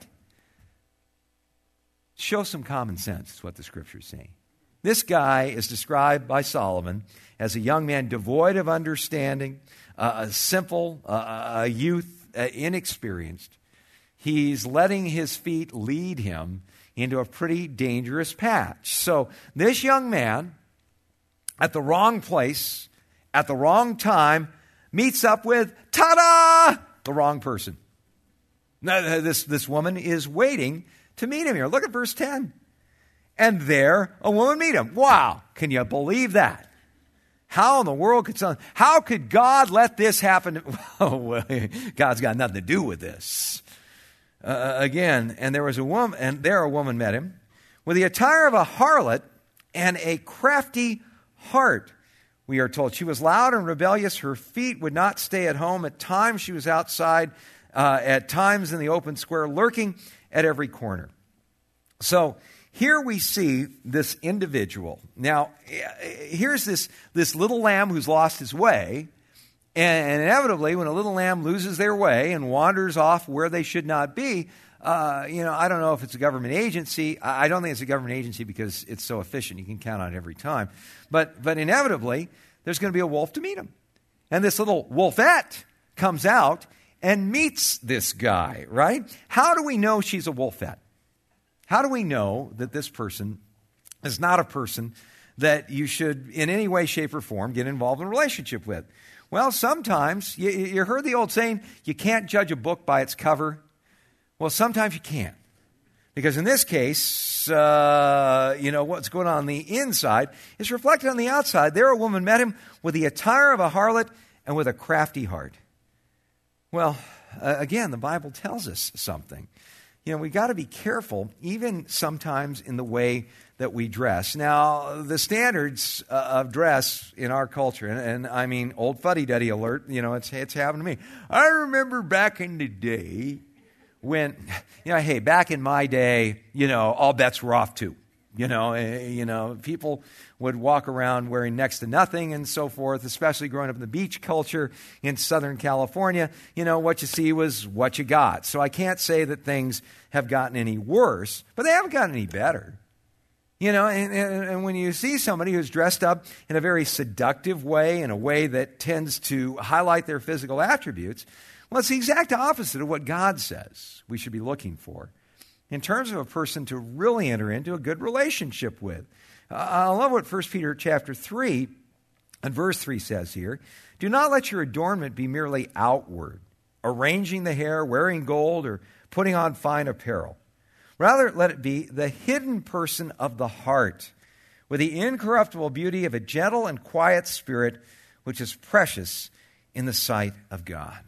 Show some common sense is what the scripture is saying. This guy is described by Solomon as a young man devoid of understanding, uh, a simple, uh, a youth, uh, inexperienced. He's letting his feet lead him into a pretty dangerous patch. So this young man, at the wrong place, at the wrong time, meets up with, ta-da, the wrong person. Now, this, this woman is waiting to meet him here. Look at verse ten. And there a woman meet him. Wow, can you believe that? How in the world could someone, how could God let this happen? Oh, well, God's got nothing to do with this. Uh, again, and there was a woman, and there a woman met him with the attire of a harlot and a crafty heart. We are told she was loud and rebellious. Her feet would not stay at home. At times she was outside, uh, at times in the open square, lurking at every corner. So here we see this individual. Now, here's this, this little lamb who's lost his way. And inevitably, when a little lamb loses their way and wanders off where they should not be, uh, you know, I don't know if it's a government agency. I don't think it's a government agency because it's so efficient. You can count on it every time. But, but inevitably, there's going to be a wolf to meet him. And this little wolfette comes out and meets this guy, right? How do we know she's a wolfette? How do we know that this person is not a person that you should in any way, shape, or form get involved in a relationship with? Well, sometimes, you, you heard the old saying, you can't judge a book by its cover. Well, sometimes you can't. Because in this case, uh, you know, what's going on on the inside is reflected on the outside. There a woman met him with the attire of a harlot and with a crafty heart. Well, uh, again, the Bible tells us something. You know, we got to be careful, even sometimes in the way that we dress. Now, the standards uh, of dress in our culture, and, and I mean, old fuddy-duddy alert, you know, it's, it's happened to me. I remember back in the day when, you know, hey, back in my day, you know, all bets were off too. You know, uh, you know, people would walk around wearing next to nothing and so forth, especially growing up in the beach culture in Southern California. You know, what you see was what you got. So I can't say that things have gotten any worse, but they haven't gotten any better. You know, and, and, and when you see somebody who's dressed up in a very seductive way, in a way that tends to highlight their physical attributes, well, it's the exact opposite of what God says we should be looking for in terms of a person to really enter into a good relationship with. Uh, I love what First Peter chapter three and verse three says here. Do not let your adornment be merely outward, arranging the hair, wearing gold, or putting on fine apparel. Rather, let it be the hidden person of the heart, with the incorruptible beauty of a gentle and quiet spirit, which is precious in the sight of God.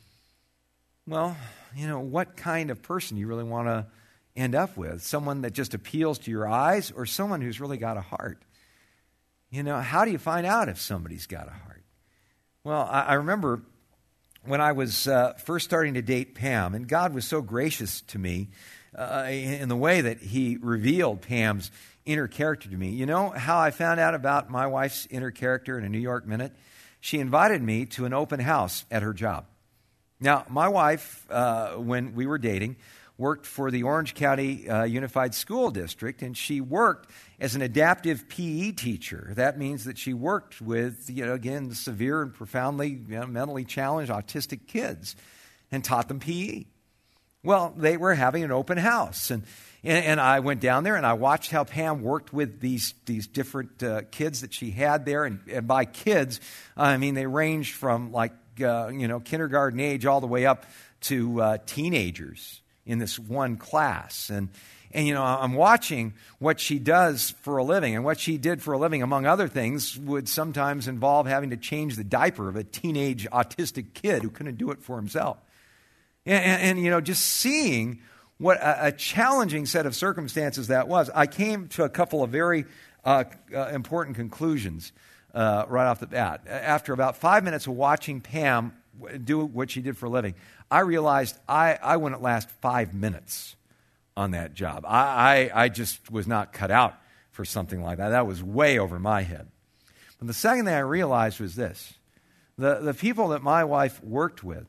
Well, you know, what kind of person do you really want to end up with? Someone that just appeals to your eyes, or someone who's really got a heart? You know, how do you find out if somebody's got a heart? Well, I, I remember when I was uh, first starting to date Pam, and God was so gracious to me uh, in the way that He revealed Pam's inner character to me. You know how I found out about my wife's inner character in a New York Minute? She invited me to an open house at her job. Now, my wife, uh, when we were dating, worked for the Orange County uh, Unified School District, and she worked as an adaptive P E teacher. That means that she worked with, you know, again, severe and profoundly you know, mentally challenged autistic kids and taught them P E. Well, they were having an open house, and and, and I went down there and I watched how Pam worked with these these different uh, kids that she had there, and, and by kids, I mean they ranged from like uh, you know kindergarten age all the way up to uh, teenagers in this one class. And, and, you know, I'm watching what she does for a living. And what she did for a living, among other things, would sometimes involve having to change the diaper of a teenage autistic kid who couldn't do it for himself. And, and, and you know, just seeing what a, a challenging set of circumstances that was, I came to a couple of very uh, uh, important conclusions uh, right off the bat. After about five minutes of watching Pam do what she did for a living, I realized I, I wouldn't last five minutes on that job. I, I, I just was not cut out for something like that. That was way over my head. But the second thing I realized was this. The, the people that my wife worked with,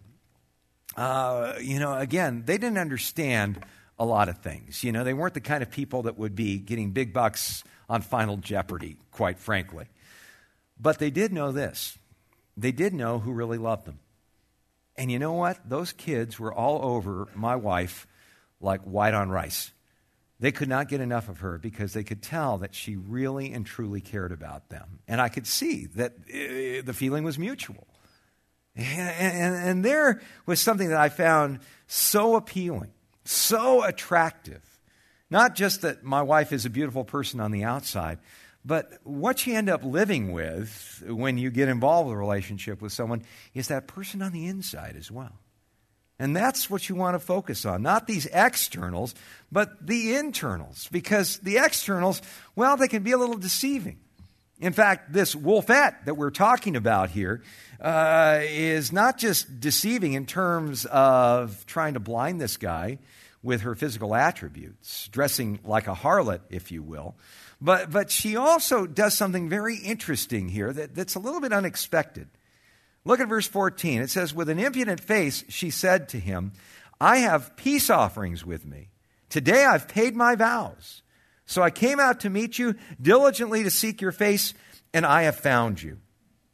uh, you know, again, they didn't understand a lot of things. You know, they weren't the kind of people that would be getting big bucks on Final Jeopardy, quite frankly. But they did know this. They did know who really loved them. And you know what? Those kids were all over my wife like white on rice. They could not get enough of her because they could tell that she really and truly cared about them. And I could see that uh, the feeling was mutual. And, and, and there was something that I found so appealing, so attractive. Not just that my wife is a beautiful person on the outside, but what you end up living with when you get involved with a relationship with someone is that person on the inside as well. And that's what you want to focus on. Not these externals, but the internals. Because the externals, well, they can be a little deceiving. In fact, this wolfette that we're talking about here uh, is not just deceiving in terms of trying to blind this guy with her physical attributes, dressing like a harlot, if you will. But, but she also does something very interesting here that, that's a little bit unexpected. Look at verse fourteen. It says, with an impudent face, she said to him, I have peace offerings with me. Today I've paid my vows. So I came out to meet you, diligently to seek your face, and I have found you.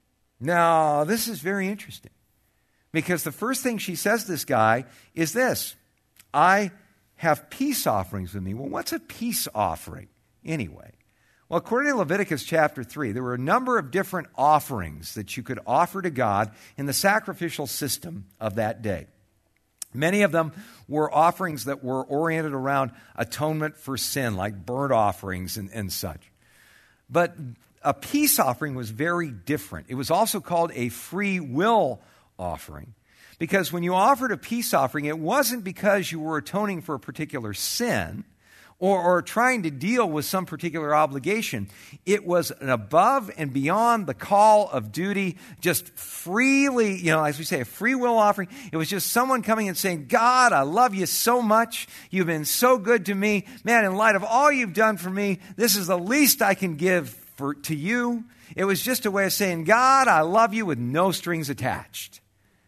Now, this is very interesting. Because the first thing she says to this guy is this: I have peace offerings with me. Well, what's a peace offering anyway? Well, according to Leviticus chapter three, there were a number of different offerings that you could offer to God in the sacrificial system of that day. Many of them were offerings that were oriented around atonement for sin, like burnt offerings and, and such. But a peace offering was very different. It was also called a free will offering. Because when you offered a peace offering, it wasn't because you were atoning for a particular sin or, or trying to deal with some particular obligation. It was an above and beyond the call of duty, just freely, you know, as we say, a free will offering. It was just someone coming and saying, God, I love you so much. You've been so good to me. Man, in light of all you've done for me, this is the least I can give for, to you. It was just a way of saying, God, I love you with no strings attached.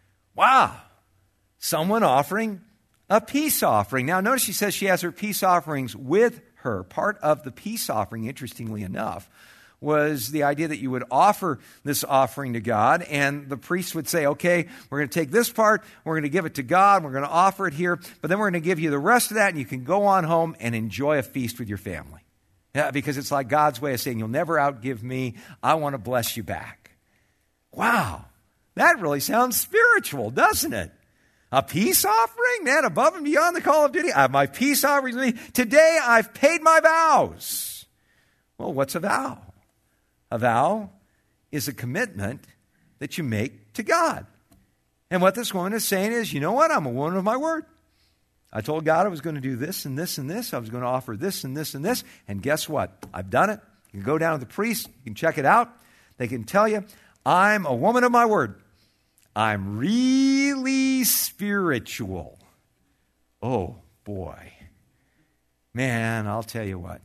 Wow. Someone offering a peace offering. Now, notice she says she has her peace offerings with her. Part of the peace offering, interestingly enough, was the idea that you would offer this offering to God, and the priest would say, okay, we're going to take this part, we're going to give it to God, we're going to offer it here, but then we're going to give you the rest of that, and you can go on home and enjoy a feast with your family. Yeah, because it's like God's way of saying, you'll never outgive me. I want to bless you back. Wow. That really sounds spiritual, doesn't it? A peace offering? Man, above and beyond the call of duty. I have my peace offerings with me. Today I've paid my vows. Well, what's a vow? A vow is a commitment that you make to God. And what this woman is saying is, you know what? I'm a woman of my word. I told God I was going to do this and this and this. I was going to offer this and this and this. And guess what? I've done it. You can go down to the priest. You can check it out. They can tell you, I'm a woman of my word. I'm really spiritual. Oh, boy. Man, I'll tell you what.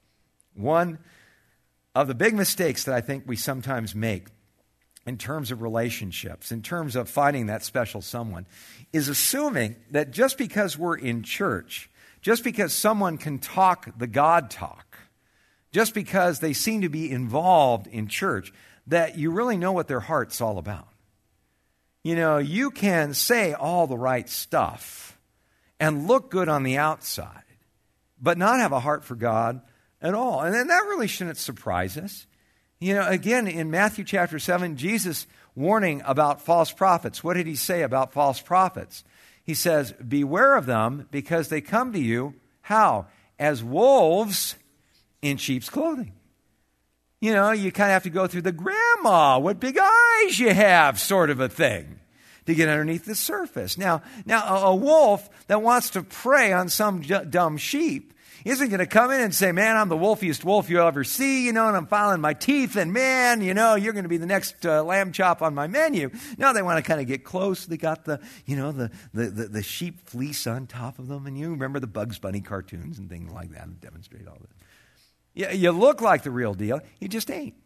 One of the big mistakes that I think we sometimes make in terms of relationships, in terms of finding that special someone, is assuming that just because we're in church, just because someone can talk the God talk, just because they seem to be involved in church, that you really know what their heart's all about. You know, you can say all the right stuff and look good on the outside, but not have a heart for God at all. And then that really shouldn't surprise us. You know, again, in Matthew chapter seven, Jesus warning about false prophets. What did he say about false prophets? He says, beware of them because they come to you, how? As wolves in sheep's clothing. You know, you kind of have to go through the grandma, what big eyes you have sort of a thing to get underneath the surface. Now, now a, a wolf that wants to prey on some j- dumb sheep isn't going to come in and say, man, I'm the wolfiest wolf you'll ever see, you know, and I'm filing my teeth, and man, you know, you're going to be the next uh, lamb chop on my menu. No, they want to kind of get close. They got the, you know, the, the, the, the sheep fleece on top of them, and you remember the Bugs Bunny cartoons and things like that that demonstrate all that. You, you look like the real deal. You just ain't.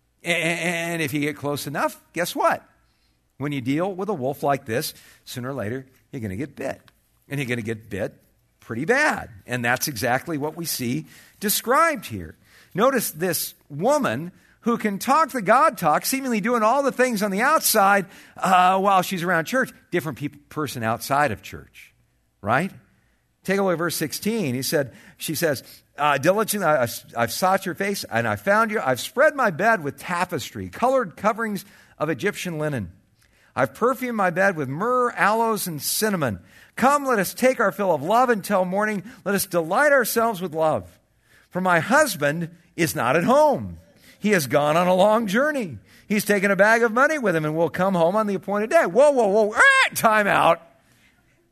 And if you get close enough, guess what? When you deal with a wolf like this, sooner or later, you're going to get bit. And you're going to get bit pretty bad. And that's exactly what we see described here. Notice this woman who can talk the God talk, seemingly doing all the things on the outside uh, while she's around church. Different people, person outside of church, right? Take a look at verse sixteen. He said, she says, uh, diligently, I've, I've sought your face, and I found you. I've spread my bed with tapestry, colored coverings of Egyptian linen. I've perfumed my bed with myrrh, aloes, and cinnamon. Come, let us take our fill of love until morning. Let us delight ourselves with love. For my husband is not at home. He has gone on a long journey. He's taken a bag of money with him and will come home on the appointed day. Whoa, whoa, whoa. Ah, time out.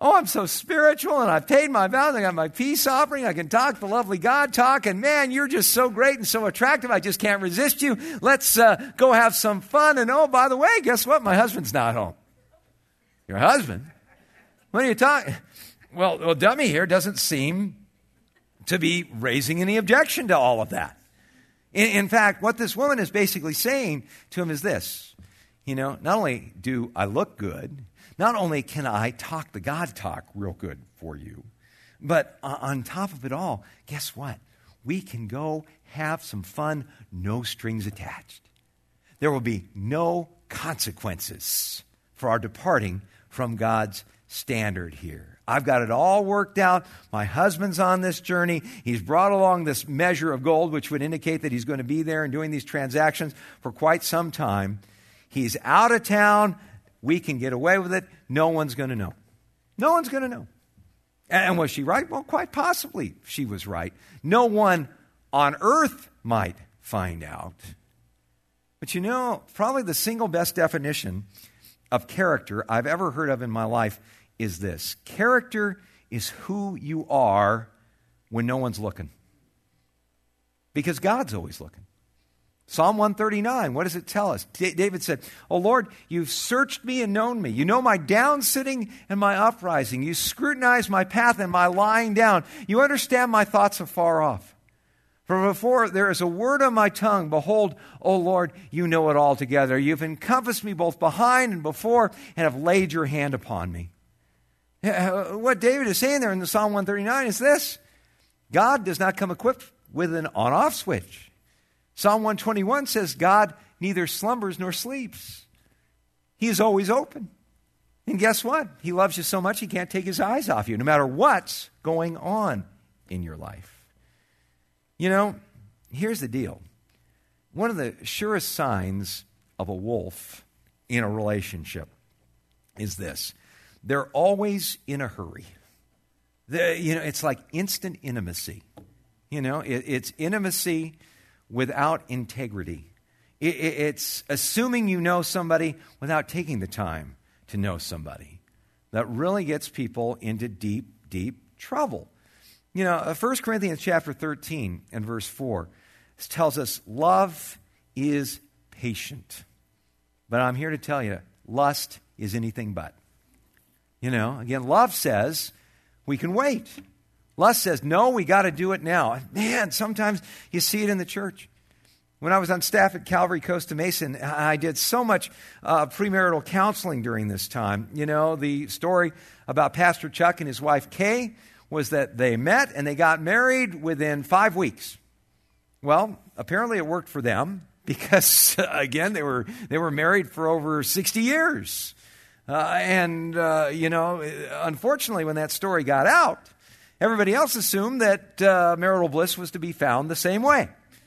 Oh, I'm so spiritual, and I've paid my vows, I got my peace offering, I can talk the lovely God talk, and man, you're just so great and so attractive, I just can't resist you. Let's uh, go have some fun. And oh, by the way, guess what? My husband's not home. Your husband? What are you talking? Well, well, dummy here doesn't seem to be raising any objection to all of that. In, in fact, what this woman is basically saying to him is this. You know, not only do I look good, not only can I talk the God talk real good for you, but on top of it all, guess what? We can go have some fun, no strings attached. There will be no consequences for our departing from God's standard here. I've got it all worked out. My husband's on this journey. He's brought along this measure of gold, which would indicate that he's going to be there and doing these transactions for quite some time. He's out of town. We can get away with it. No one's going to know. No one's going to know. And was she right? Well, quite possibly she was right. No one on earth might find out. But you know, probably the single best definition of character I've ever heard of in my life is this. Character is who you are when no one's looking. Because God's always looking. Psalm one thirty-nine, what does it tell us? D- David said, "O Lord, you've searched me and known me. You know my down sitting and my uprising. You scrutinize my path and my lying down. You understand my thoughts afar off. For before there is a word on my tongue, behold, O Lord, you know it altogether. You've encompassed me both behind and before and have laid your hand upon me." What David is saying there in the Psalm one thirty-nine is this. God does not come equipped with an on-off switch. Psalm one twenty-one says God neither slumbers nor sleeps. He is always open. And guess what? He loves you so much he can't take his eyes off you, no matter what's going on in your life. You know, here's the deal. One of the surest signs of a wolf in a relationship is this. They're always in a hurry. They're, you know, it's like instant intimacy. You know, it, it's intimacy without integrity. It, it, it's assuming you know somebody without taking the time to know somebody. That really gets people into deep, deep trouble. You know, First Corinthians chapter thirteen and verse four tells us love is patient. But I'm here to tell you, lust is anything but. You know, again, love says we can wait. Lust says, no, we got to do it now. Man, sometimes you see it in the church. When I was on staff at Calvary Costa Mesa, I did so much uh, premarital counseling during this time. You know, the story about Pastor Chuck and his wife Kay was that they met and they got married within five weeks. Well, apparently it worked for them because, again, they were they were married for over sixty years. Uh, and, uh, you know, unfortunately, when that story got out, everybody else assumed that uh, marital bliss was to be found the same way.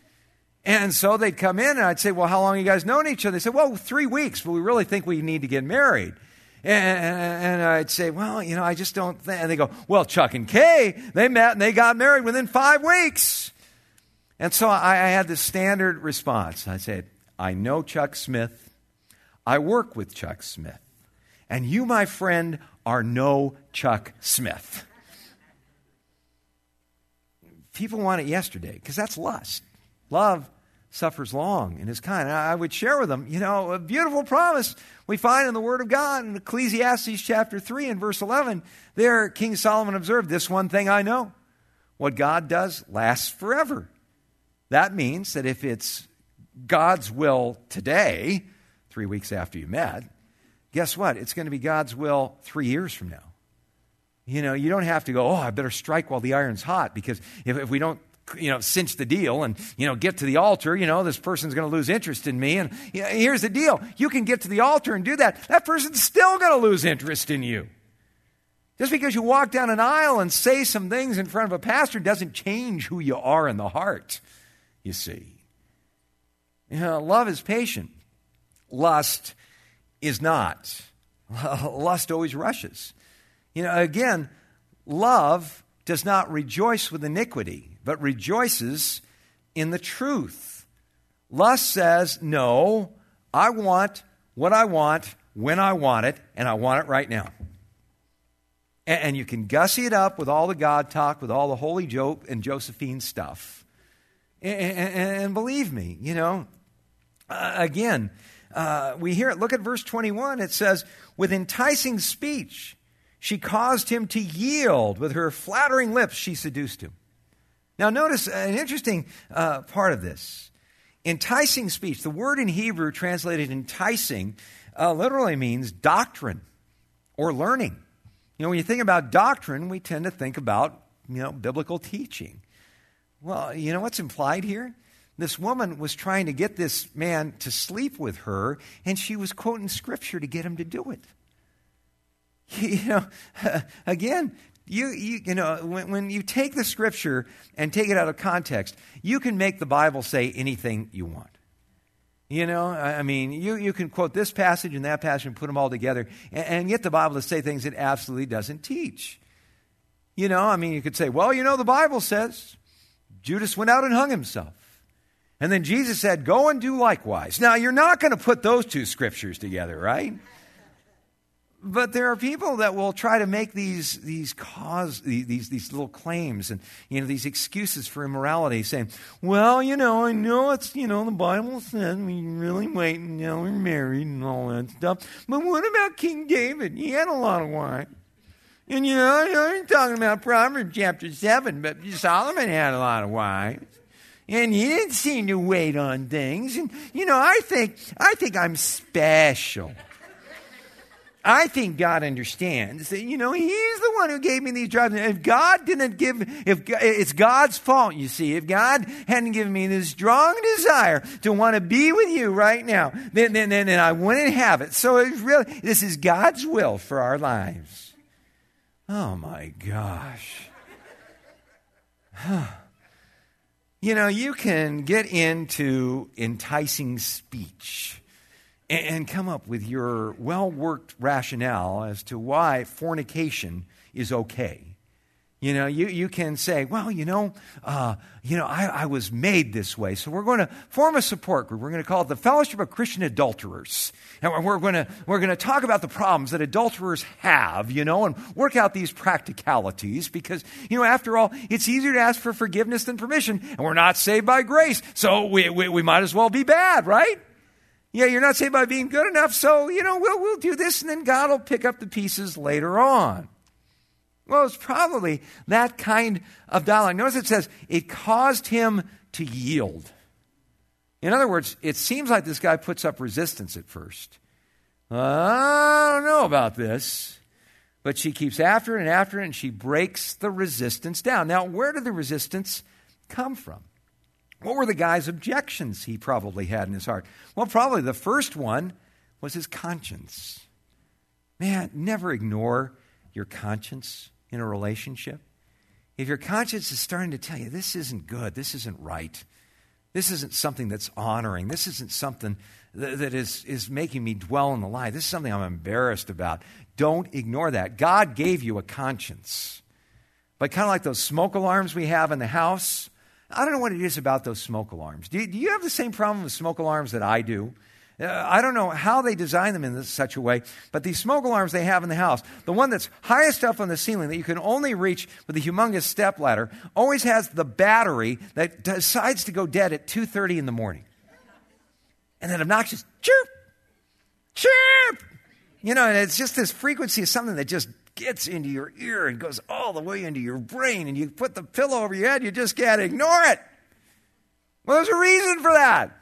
And so they'd come in and I'd say, well, how long have you guys known each other? They said, well, three weeks, but we really think we need to get married. And, and I'd say, well, you know, I just don't think. And they go, well, Chuck and Kay, they met and they got married within five weeks. And so I, I had this standard response. I said, I know Chuck Smith. I work with Chuck Smith. And you, my friend, are no Chuck Smith. People want it yesterday because that's lust. Love suffers long and is kind. I would share with them, you know, a beautiful promise we find in the Word of God in Ecclesiastes chapter three and verse eleven. There, King Solomon observed, this one thing I know, what God does lasts forever. That means that if it's God's will today, three weeks after you met, guess what? It's going to be God's will three years from now. You know, you don't have to go, oh, I better strike while the iron's hot, because if, if we don't, you know, cinch the deal and, you know, get to the altar, you know, this person's going to lose interest in me. And you know, here's the deal. You can get to the altar and do that. That person's still going to lose interest in you. Just because you walk down an aisle and say some things in front of a pastor doesn't change who you are in the heart, you see. You know, love is patient. Lust is not. Lust always rushes. You know, again, love does not rejoice with iniquity, but rejoices in the truth. Lust says, no, I want what I want when I want it, and I want it right now. And, and you can gussy it up with all the God talk, with all the holy Job and Josephine stuff. And, and, and believe me, you know, uh, again, uh, we hear it. Look at verse twenty-one. It says, with enticing speech, she caused him to yield. With her flattering lips, she seduced him. Now, notice an interesting uh, part of this. Enticing speech. The word in Hebrew translated enticing uh, literally means doctrine or learning. You know, when you think about doctrine, we tend to think about, you know, biblical teaching. Well, you know what's implied here? This woman was trying to get this man to sleep with her, and she was quoting Scripture to get him to do it. You know, again, you you you know, when, when you take the Scripture and take it out of context, you can make the Bible say anything you want. You know, I mean, you, you can quote this passage and that passage and put them all together and, and get the Bible to say things it absolutely doesn't teach. You know, I mean, you could say, well, you know, the Bible says Judas went out and hung himself. And then Jesus said, go and do likewise. Now, you're not going to put those two scriptures together, right? But there are people that will try to make these these cause these these little claims and, you know, these excuses for immorality, saying, well, you know, I know it's, you know, the Bible says we really wait until we're married and all that stuff. But what about King David? He had a lot of wine. And, you know, I'm talking about Proverbs chapter seven, but Solomon had a lot of wine. And he didn't seem to wait on things. And, you know, I think I think I'm special. I think God understands that, you know, He's the one who gave me these jobs. If God didn't give, if it's God's fault, you see. If God hadn't given me this strong desire to want to be with you right now, then, then, then, then I wouldn't have it. So it's really, this is God's will for our lives. Oh, my gosh. You know, you can get into enticing speech and come up with your well-worked rationale as to why fornication is okay. You know, you, you can say, well, you know, uh, you know, I, I was made this way, so we're going to form a support group. We're going to call it the Fellowship of Christian Adulterers. And we're going to we're going to talk about the problems that adulterers have, you know, and work out these practicalities because, you know, after all, it's easier to ask for forgiveness than permission, and we're not saved by grace, so we we, we might as well be bad, right? Yeah, you're not saved by being good enough, so, you know, we'll, we'll do this, and then God will pick up the pieces later on. Well, it's probably that kind of dialogue. Notice it says, it caused him to yield. In other words, it seems like this guy puts up resistance at first. Uh, I don't know about this. But she keeps after it and after it, and she breaks the resistance down. Now, where did the resistance come from? What were the guy's objections he probably had in his heart? Well, probably the first one was his conscience. Man, never ignore your conscience in a relationship. If your conscience is starting to tell you, this isn't good, this isn't right, this isn't something that's honoring, this isn't something that, that is, is making me dwell in the lie, this is something I'm embarrassed about, don't ignore that. God gave you a conscience. But kind of like those smoke alarms we have in the house, I don't know what it is about those smoke alarms. Do you, do you have the same problem with smoke alarms that I do? Uh, I don't know how they design them in this, such a way, but these smoke alarms they have in the house, the one that's highest up on the ceiling that you can only reach with a humongous stepladder, always has the battery that decides to go dead at two thirty in the morning. And then obnoxious chirp, chirp. You know, and it's just this frequency of something that just gets into your ear and goes all the way into your brain, and you put the pillow over your head, you just can't ignore it. Well, there's a reason for that.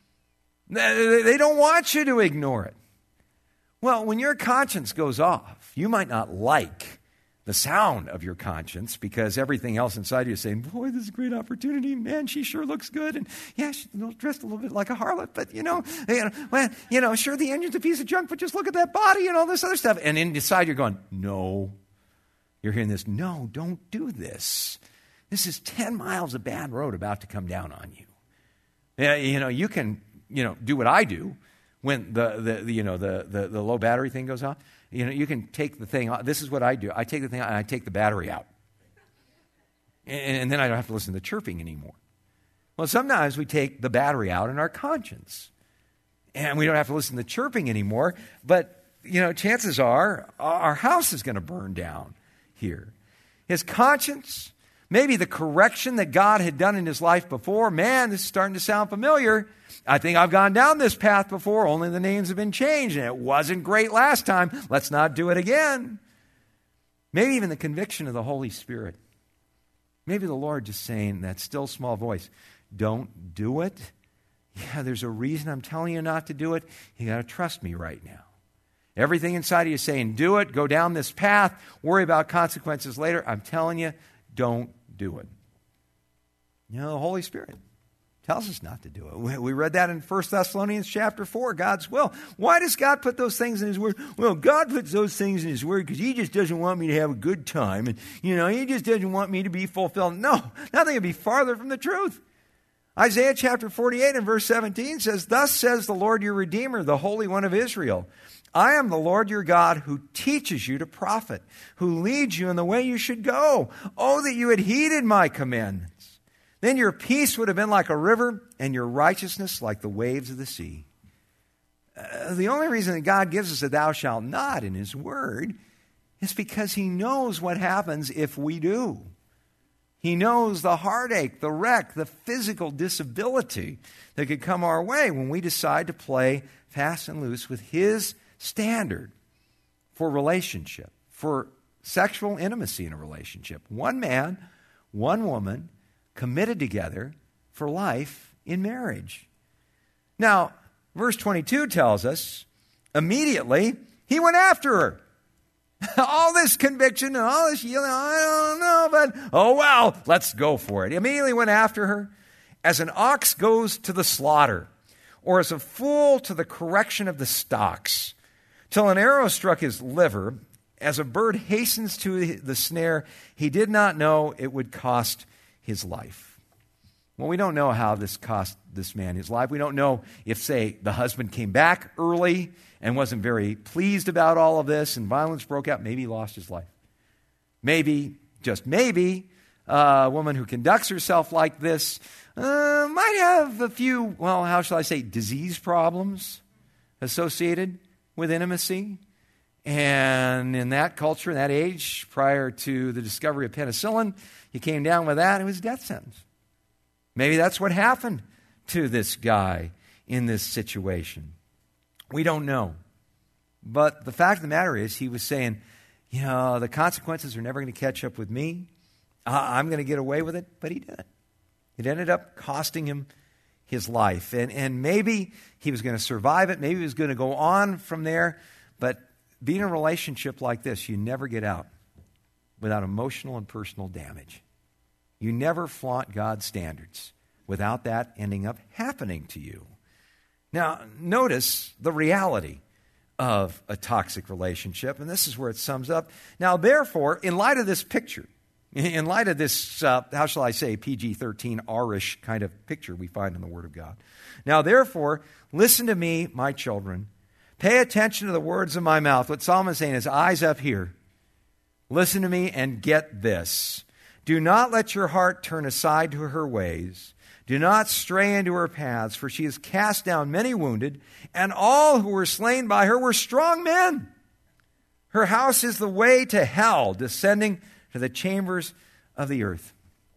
They don't want you to ignore it. Well, when your conscience goes off, you might not like the sound of your conscience because everything else inside you is saying, boy, this is a great opportunity. Man, she sure looks good. And yeah, she's dressed a little bit like a harlot, but you know, you know, well, you know, sure, the engine's a piece of junk, but just look at that body and all this other stuff. And inside you're going, no. You're hearing this, no, don't do this. This is ten miles of bad road about to come down on you. Yeah, you know, you can, you know, do what I do when the, the, the you know, the, the, the low battery thing goes off. You know, you can take the thing out. This is what I do. I take the thing out and I take the battery out. And, and then I don't have to listen to chirping anymore. Well, sometimes we take the battery out in our conscience. And we don't have to listen to chirping anymore. But, you know, chances are our house is going to burn down. here. His conscience, maybe the correction that God had done in his life before. Man, this is starting to sound familiar. I think I've gone down this path before, only the names have been changed, and it wasn't great last time. Let's not do it again. Maybe even the conviction of the Holy Spirit. Maybe the Lord just saying that still small voice, don't do it. Yeah, there's a reason I'm telling you not to do it. You got to trust me right now. Everything inside of you is saying, do it, go down this path, worry about consequences later. I'm telling you, don't do it. You know, the Holy Spirit tells us not to do it. We read that in First Thessalonians chapter four, God's will. Why does God put those things in his word? Well, God puts those things in his word because he just doesn't want me to have a good time. And, you know, he just doesn't want me to be fulfilled. No, nothing could be farther from the truth. Isaiah chapter forty-eight and verse seventeen says, thus says the Lord your Redeemer, the Holy One of Israel. I am the Lord your God who teaches you to profit, who leads you in the way you should go. Oh, that you had heeded my commandments. Then your peace would have been like a river and your righteousness like the waves of the sea. Uh, the only reason that God gives us a thou shalt not in his word is because he knows what happens if we do. He knows the heartache, the wreck, the physical disability that could come our way when we decide to play fast and loose with his standard for relationship, for sexual intimacy in a relationship. One man, one woman, committed together for life in marriage. Now, verse twenty-two tells us, immediately he went after her. All this conviction and all this, you know, I don't know, but oh well, let's go for it. He immediately went after her as an ox goes to the slaughter, or as a fool to the correction of the stocks, till an arrow struck his liver, as a bird hastens to the snare, he did not know it would cost his life. Well, we don't know how this cost this man his life. We don't know if, say, the husband came back early and wasn't very pleased about all of this and violence broke out. Maybe he lost his life. Maybe, just maybe, uh, a woman who conducts herself like this uh, might have a few, well, how shall I say, disease problems associated with intimacy. And in that culture, in that age, prior to the discovery of penicillin, you came down with that, it was a death sentence. Maybe that's what happened to this guy in this situation. We don't know. But the fact of the matter is, he was saying, you know, the consequences are never going to catch up with me. I'm going to get away with it. But he didn't. It ended up costing him his life. And, and maybe he was going to survive it. Maybe he was going to go on from there. But being in a relationship like this, you never get out without emotional and personal damage. You never flaunt God's standards without that ending up happening to you. Now, notice the reality of a toxic relationship, and this is where it sums up. Now, therefore, in light of this picture, in light of this, uh, how shall I say, P G thirteen R-ish kind of picture we find in the Word of God. Now, therefore, listen to me, my children. Pay attention to the words of my mouth. What Solomon is saying is, eyes up here. Listen to me and get this. Do not let your heart turn aside to her ways. Do not stray into her paths, for she has cast down many wounded, and all who were slain by her were strong men. Her house is the way to hell, descending to the chambers of the earth.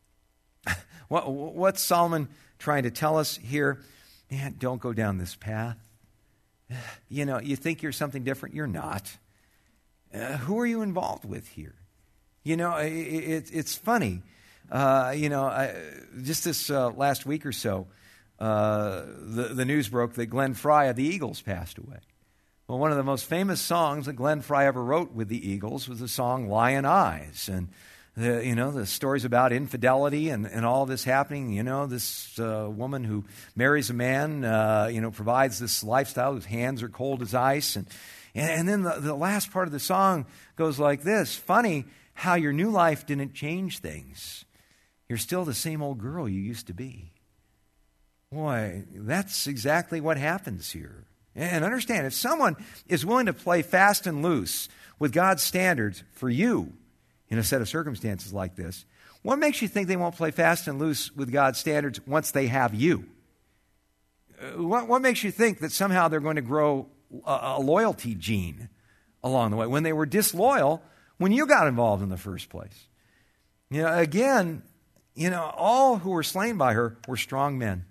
what, what's Solomon trying to tell us here? Man, don't go down this path. You know, you think you're something different. You're not. Uh, who are you involved with here? You know, it, it, it's funny. Uh, you know, I, just this uh, last week or so, uh, the, the news broke that Glenn Frey of the Eagles passed away. Well, one of the most famous songs that Glenn Frey ever wrote with the Eagles was the song Lion Eyes. And, the, you know, the stories about infidelity and, and all this happening. You know, this uh, woman who marries a man, uh, you know, provides this lifestyle whose hands are cold as ice. And, and, and then the, the last part of the song goes like this. Funny how your new life didn't change things. You're still the same old girl you used to be. Boy, that's exactly what happens here. And understand, if someone is willing to play fast and loose with God's standards for you in a set of circumstances like this, what makes you think they won't play fast and loose with God's standards once they have you? What, what makes you think that somehow they're going to grow a, a loyalty gene along the way? When they were disloyal when you got involved in the first place. You know, again, you know, all who were slain by her were strong men.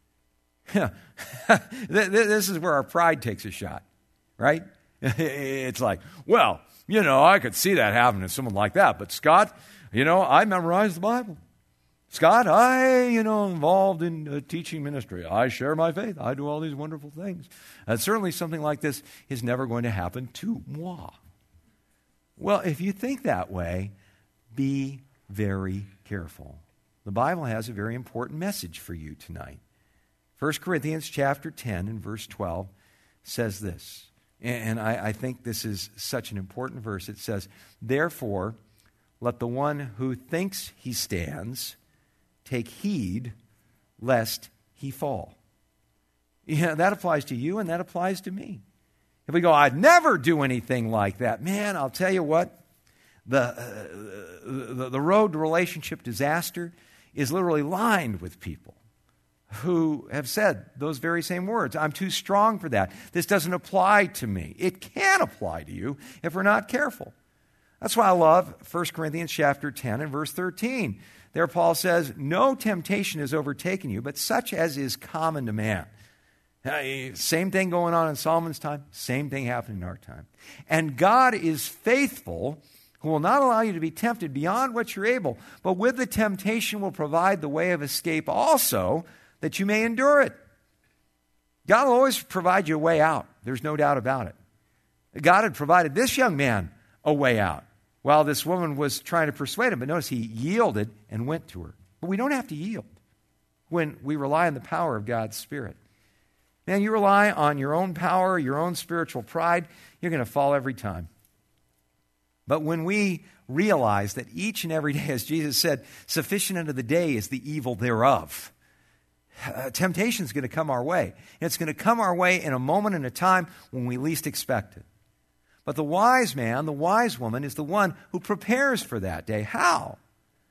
This is where our pride takes a shot, right? It's like, well, you know, I could see that happening to someone like that, but Scott, you know, I memorized the Bible. Scott, I, you know, involved in uh, teaching ministry. I share my faith. I do all these wonderful things. And certainly something like this is never going to happen to moi. Well, if you think that way, be very careful. The Bible has a very important message for you tonight. First Corinthians chapter ten and verse twelve says this, and I, I think this is such an important verse. It says, therefore, let the one who thinks he stands take heed lest he fall. Yeah, that applies to you and that applies to me. If we go, I'd never do anything like that, man, I'll tell you what, the, uh, the, the road to relationship disaster is literally lined with people who have said those very same words. I'm too strong for that. This doesn't apply to me. It can apply to you if we're not careful. That's why I love First Corinthians chapter ten and verse thirteen. There Paul says, no temptation has overtaken you, but such as is common to man. Same thing going on in Solomon's time, same thing happening in our time. And God is faithful, who will not allow you to be tempted beyond what you're able, but with the temptation will provide the way of escape also, that you may endure it. God will always provide you a way out. There's no doubt about it. God had provided this young man a way out while this woman was trying to persuade him. But notice he yielded and went to her. But we don't have to yield when we rely on the power of God's Spirit. Man, you rely on your own power, your own spiritual pride, you're going to fall every time. But when we realize that each and every day, as Jesus said, sufficient unto the day is the evil thereof, uh, temptation is going to come our way. And it's going to come our way in a moment and a time when we least expect it. But the wise man, the wise woman, is the one who prepares for that day. How?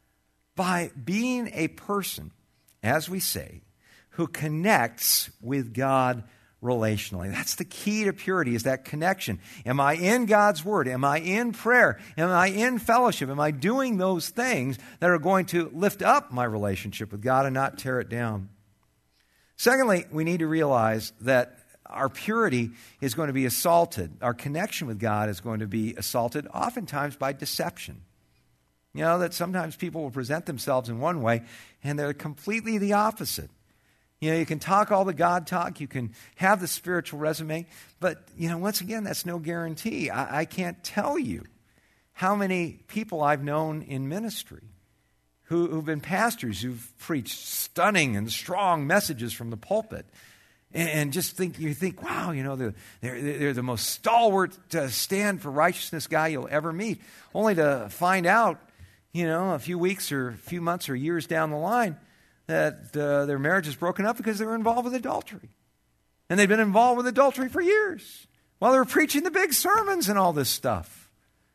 By being a person, as we say, who connects with God relationally. That's the key to purity, is that connection. Am I in God's Word? Am I in prayer? Am I in fellowship? Am I doing those things that are going to lift up my relationship with God and not tear it down? Secondly, we need to realize that our purity is going to be assaulted. Our connection with God is going to be assaulted, oftentimes by deception. You know, that sometimes people will present themselves in one way, and they're completely the opposite. You know, you can talk all the God talk, you can have the spiritual resume, but, you know, once again, that's no guarantee. I, I can't tell you how many people I've known in ministry who, who've been pastors who've preached stunning and strong messages from the pulpit. And just think, you think, wow, you know, they're, they're, they're the most stalwart uh, stand for righteousness guy you'll ever meet, only to find out, you know, a few weeks or a few months or years down the line that uh, their marriage is broken up because they were involved with adultery. And they've been involved with adultery for years while they were preaching the big sermons and all this stuff.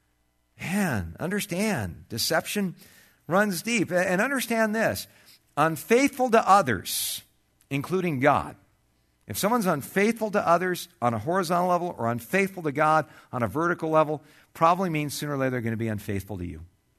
Man, understand, deception runs deep. And understand this, unfaithful to others, including God. If someone's unfaithful to others on a horizontal level or unfaithful to God on a vertical level, probably means sooner or later they're going to be unfaithful to you.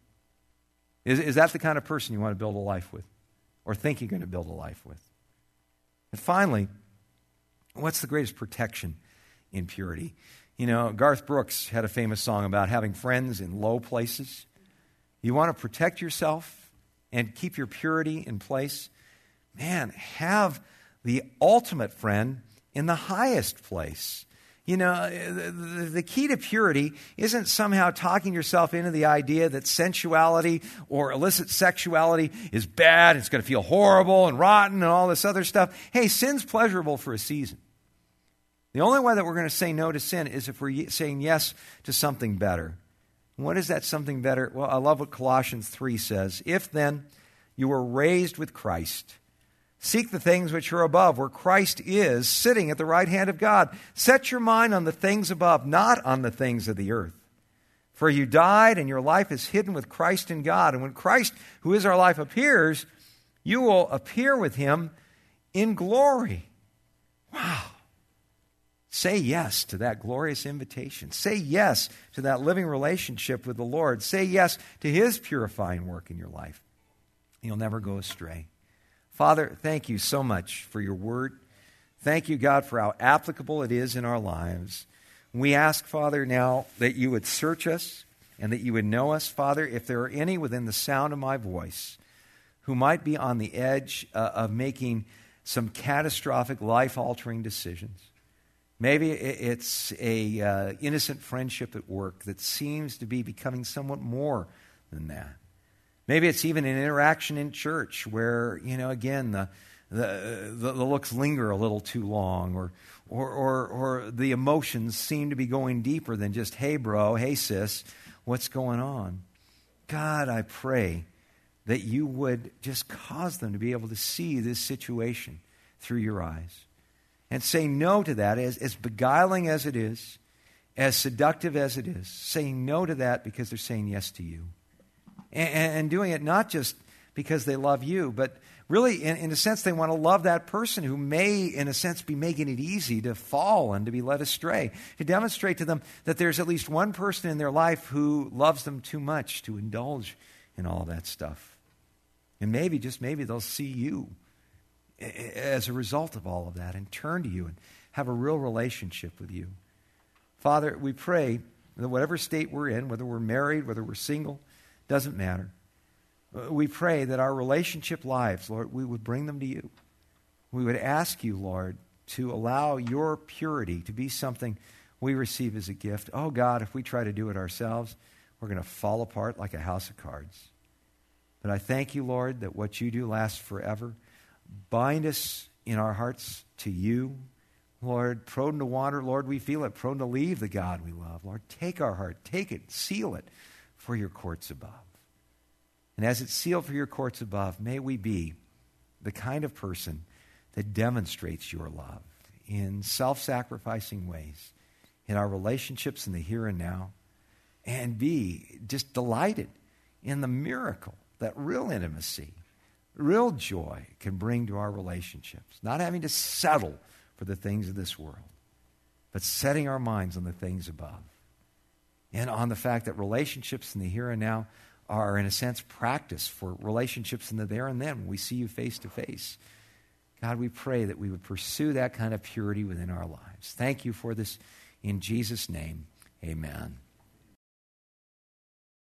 Is, is that the kind of person you want to build a life with or think you're going to build a life with? And finally, what's the greatest protection in purity? You know, Garth Brooks had a famous song about having friends in low places. You want to protect yourself and keep your purity in place? Man, have the ultimate friend in the highest place. You know, the, the key to purity isn't somehow talking yourself into the idea that sensuality or illicit sexuality is bad, it's going to feel horrible and rotten and all this other stuff. Hey, sin's pleasurable for a season. The only way that we're going to say no to sin is if we're saying yes to something better. What is that something better? Well, I love what Colossians three says. If then you were raised with Christ, seek the things which are above, where Christ is, sitting at the right hand of God. Set your mind on the things above, not on the things of the earth. For you died, and your life is hidden with Christ in God. And when Christ, who is our life, appears, you will appear with him in glory. Wow. Say yes to that glorious invitation. Say yes to that living relationship with the Lord. Say yes to His purifying work in your life. You'll never go astray. Father, thank you so much for your word. Thank you, God, for how applicable it is in our lives. We ask, Father, now that you would search us and that you would know us. Father, if there are any within the sound of my voice who might be on the edge uh, of making some catastrophic, life-altering decisions, maybe it's a uh, innocent friendship at work that seems to be becoming somewhat more than that. Maybe it's even an interaction in church where, you know, again, the the, the, the looks linger a little too long, or, or or or the emotions seem to be going deeper than just, hey, bro, hey, sis, what's going on? God, I pray that you would just cause them to be able to see this situation through your eyes and say no to that, as, as beguiling as it is, as seductive as it is. Saying no to that because they're saying yes to you. And, and doing it not just because they love you, but really, in, in a sense, they want to love that person who may, in a sense, be making it easy to fall and to be led astray. To demonstrate to them that there's at least one person in their life who loves them too much to indulge in all that stuff. And maybe, just maybe, they'll see you as a result of all of that and turn to you and have a real relationship with you. Father, we pray that whatever state we're in, whether we're married, whether we're single, doesn't matter. We pray that our relationship lives, Lord, we would bring them to you. We would ask you, Lord, to allow your purity to be something we receive as a gift. Oh, God, if we try to do it ourselves, we're going to fall apart like a house of cards. But I thank you, Lord, that what you do lasts forever. Bind us in our hearts to you, Lord, prone to wander. Lord, we feel it, prone to leave the God we love. Lord, take our heart, take it, seal it for your courts above. And as it's sealed for your courts above, may we be the kind of person that demonstrates your love in self-sacrificing ways, in our relationships in the here and now, and be just delighted in the miracle that real intimacy, real joy can bring to our relationships. Not having to settle for the things of this world, but setting our minds on the things above. And on the fact that relationships in the here and now are, in a sense, practice for relationships in the there and then when we see you face to face. God, we pray that we would pursue that kind of purity within our lives. Thank you for this in Jesus' name. Amen.